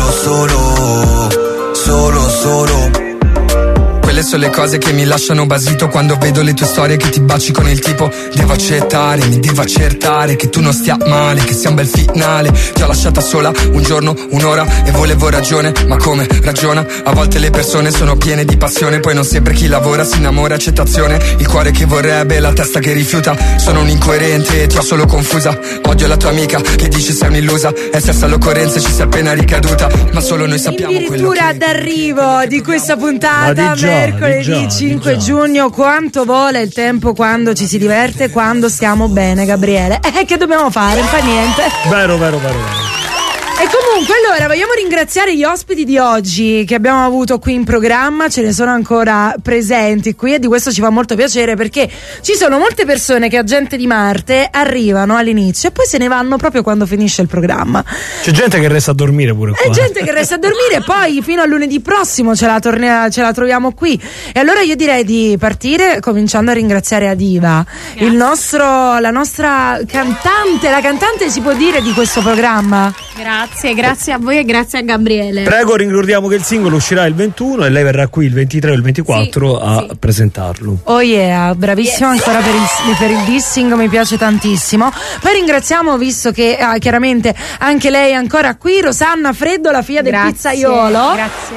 solo. Quelle sono le cose che mi lasciano basito quando vedo le tue storie che ti baci con il tipo. Devo accettare, mi devo accertare che tu non stia male, che sia un bel finale. Ti ho lasciata sola un giorno, un'ora e volevo ragione, ma come ragiona? A volte le persone sono piene di passione, poi non sempre chi lavora si innamora. Accettazione, il cuore che vorrebbe, la testa che rifiuta. Sono un incoerente e ti ho solo confusa. Odio la tua amica che dice sei un'illusa, essersi all'occorrenza ci sei appena ricaduta, ma solo noi sappiamo quello che... Addirittura d'arrivo di questa puntata, mercoledì 5 giugno. Quanto vola il tempo quando ci si diverte, quando stiamo bene, Gabriele. Che dobbiamo fare? Non fa niente. Vero. E comunque allora vogliamo ringraziare gli ospiti di oggi che abbiamo avuto qui in programma, ce ne sono ancora presenti qui e di questo ci fa molto piacere, perché ci sono molte persone che a Gente di Marte arrivano all'inizio e poi se ne vanno proprio quando finisce il programma. C'è gente che resta a dormire pure qua. C'è gente che resta a dormire e poi fino a lunedì prossimo ce la troviamo qui. E allora io direi di partire cominciando a ringraziare Adiva, la nostra cantante, la cantante si può dire di questo programma. Grazie a voi e grazie a Gabriele. Prego, ricordiamo che il singolo uscirà il 21 e lei verrà qui il 23 o il 24 a presentarlo. Oh yeah, bravissimo ancora per il dissing, mi piace tantissimo. Poi ringraziamo, visto che chiaramente anche lei è ancora qui, Rosanna Freddo, la figlia del pizzaiolo. Grazie.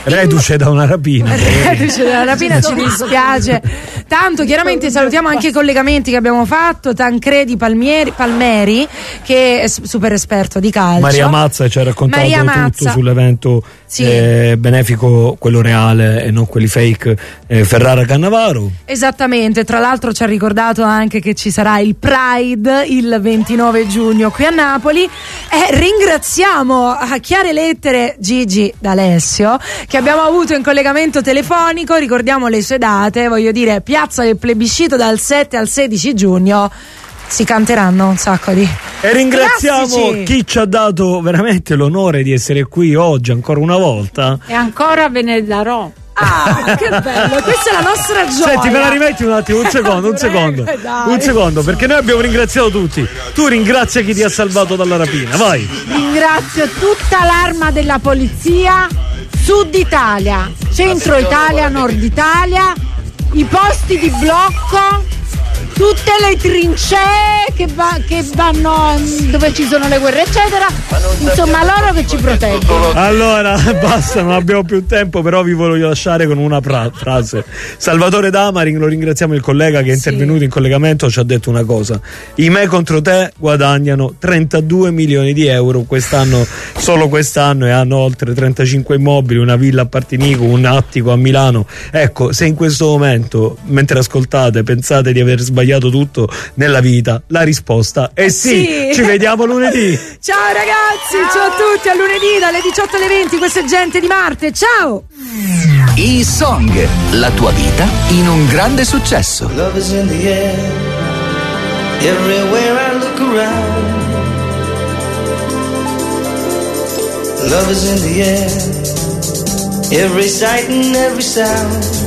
reduce da una rapina. Ci dispiace tanto. Chiaramente salutiamo anche i collegamenti che abbiamo fatto. Tancredi Palmeri, che è super esperto di calcio. Maria Mazza ci ha raccontato tutto sull'evento benefico, quello reale e non quelli fake, Ferrara Cannavaro. Esattamente, tra l'altro ci ha ricordato anche che ci sarà il Pride il 29 giugno qui a Napoli. Ringraziamo a chiare lettere Gigi D'Alessio, che abbiamo avuto in collegamento telefonico. Ricordiamo le sue date, voglio dire, piazza del plebiscito dal 7 al 16 giugno. Si canteranno un sacco di e ringraziamo chi ci ha dato veramente l'onore di essere qui oggi ancora una volta, e ancora ve ne darò. Ah, che bello, questa è la nostra gioia. Senti, me la rimetti un attimo, un secondo, perché noi abbiamo ringraziato tutti. Tu ringrazia chi ti ha salvato dalla rapina, vai. Ringrazio tutta l'Arma della Polizia, Sud Italia, Centro Italia, Nord Italia, i posti di blocco, tutte le trincee che vanno dove ci sono le guerre eccetera, insomma loro che ci proteggono. Allora basta, non abbiamo più tempo, però vi voglio lasciare con una frase. Salvatore D'Amarin, lo ringraziamo, il collega che è intervenuto in collegamento, ci ha detto una cosa: i me contro te guadagnano 32 milioni di euro quest'anno, solo quest'anno, e hanno oltre 35 immobili, una villa a Partinico, un attico a Milano. Ecco, se in questo momento, mentre ascoltate, pensate di aver sbagliato tutto nella vita, la risposta è sì. Ci vediamo lunedì. Ciao ragazzi, ciao a tutti, a lunedì dalle 18 alle 20. Questa è Gente di Marte, ciao. E-Song, la tua vita in un grande successo. Love is in the air, everywhere I look around. Love is in the air, every sight and every sound.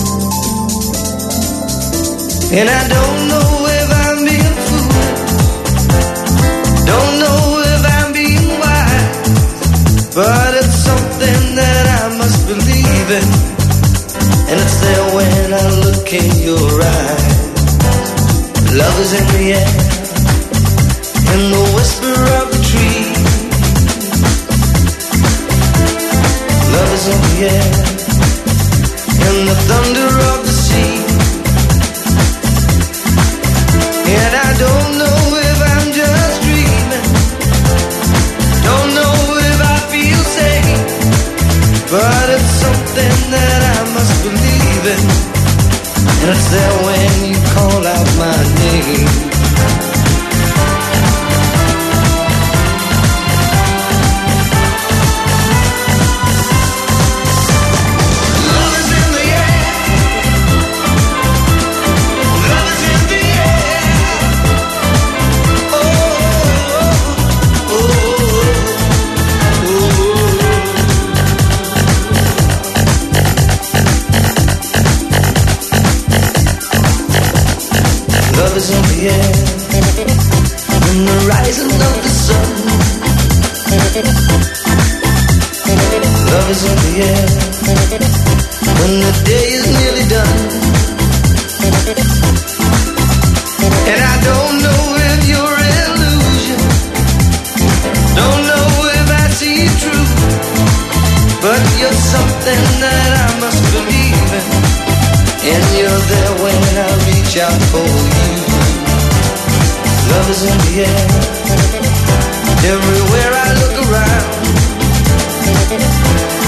And I don't know if I'm being foolish, don't know if I'm being wise, but it's something that I must believe in, and it's there when I look in your eyes. Love is in the air, in the whisper of the tree. Love is in the air, in the thunder of the sea. And I don't know if I'm just dreaming, don't know if I feel safe, but it's something that I must believe in, and it's there when you call out my name. Love is in the air, in the rising of the sun. Love is in the air, when the day is nearly done. And I don't know if you're an illusion, don't know if I see it true, but you're something that I must believe in, and you're there when I reach out for you. Love is in the air, everywhere I look around.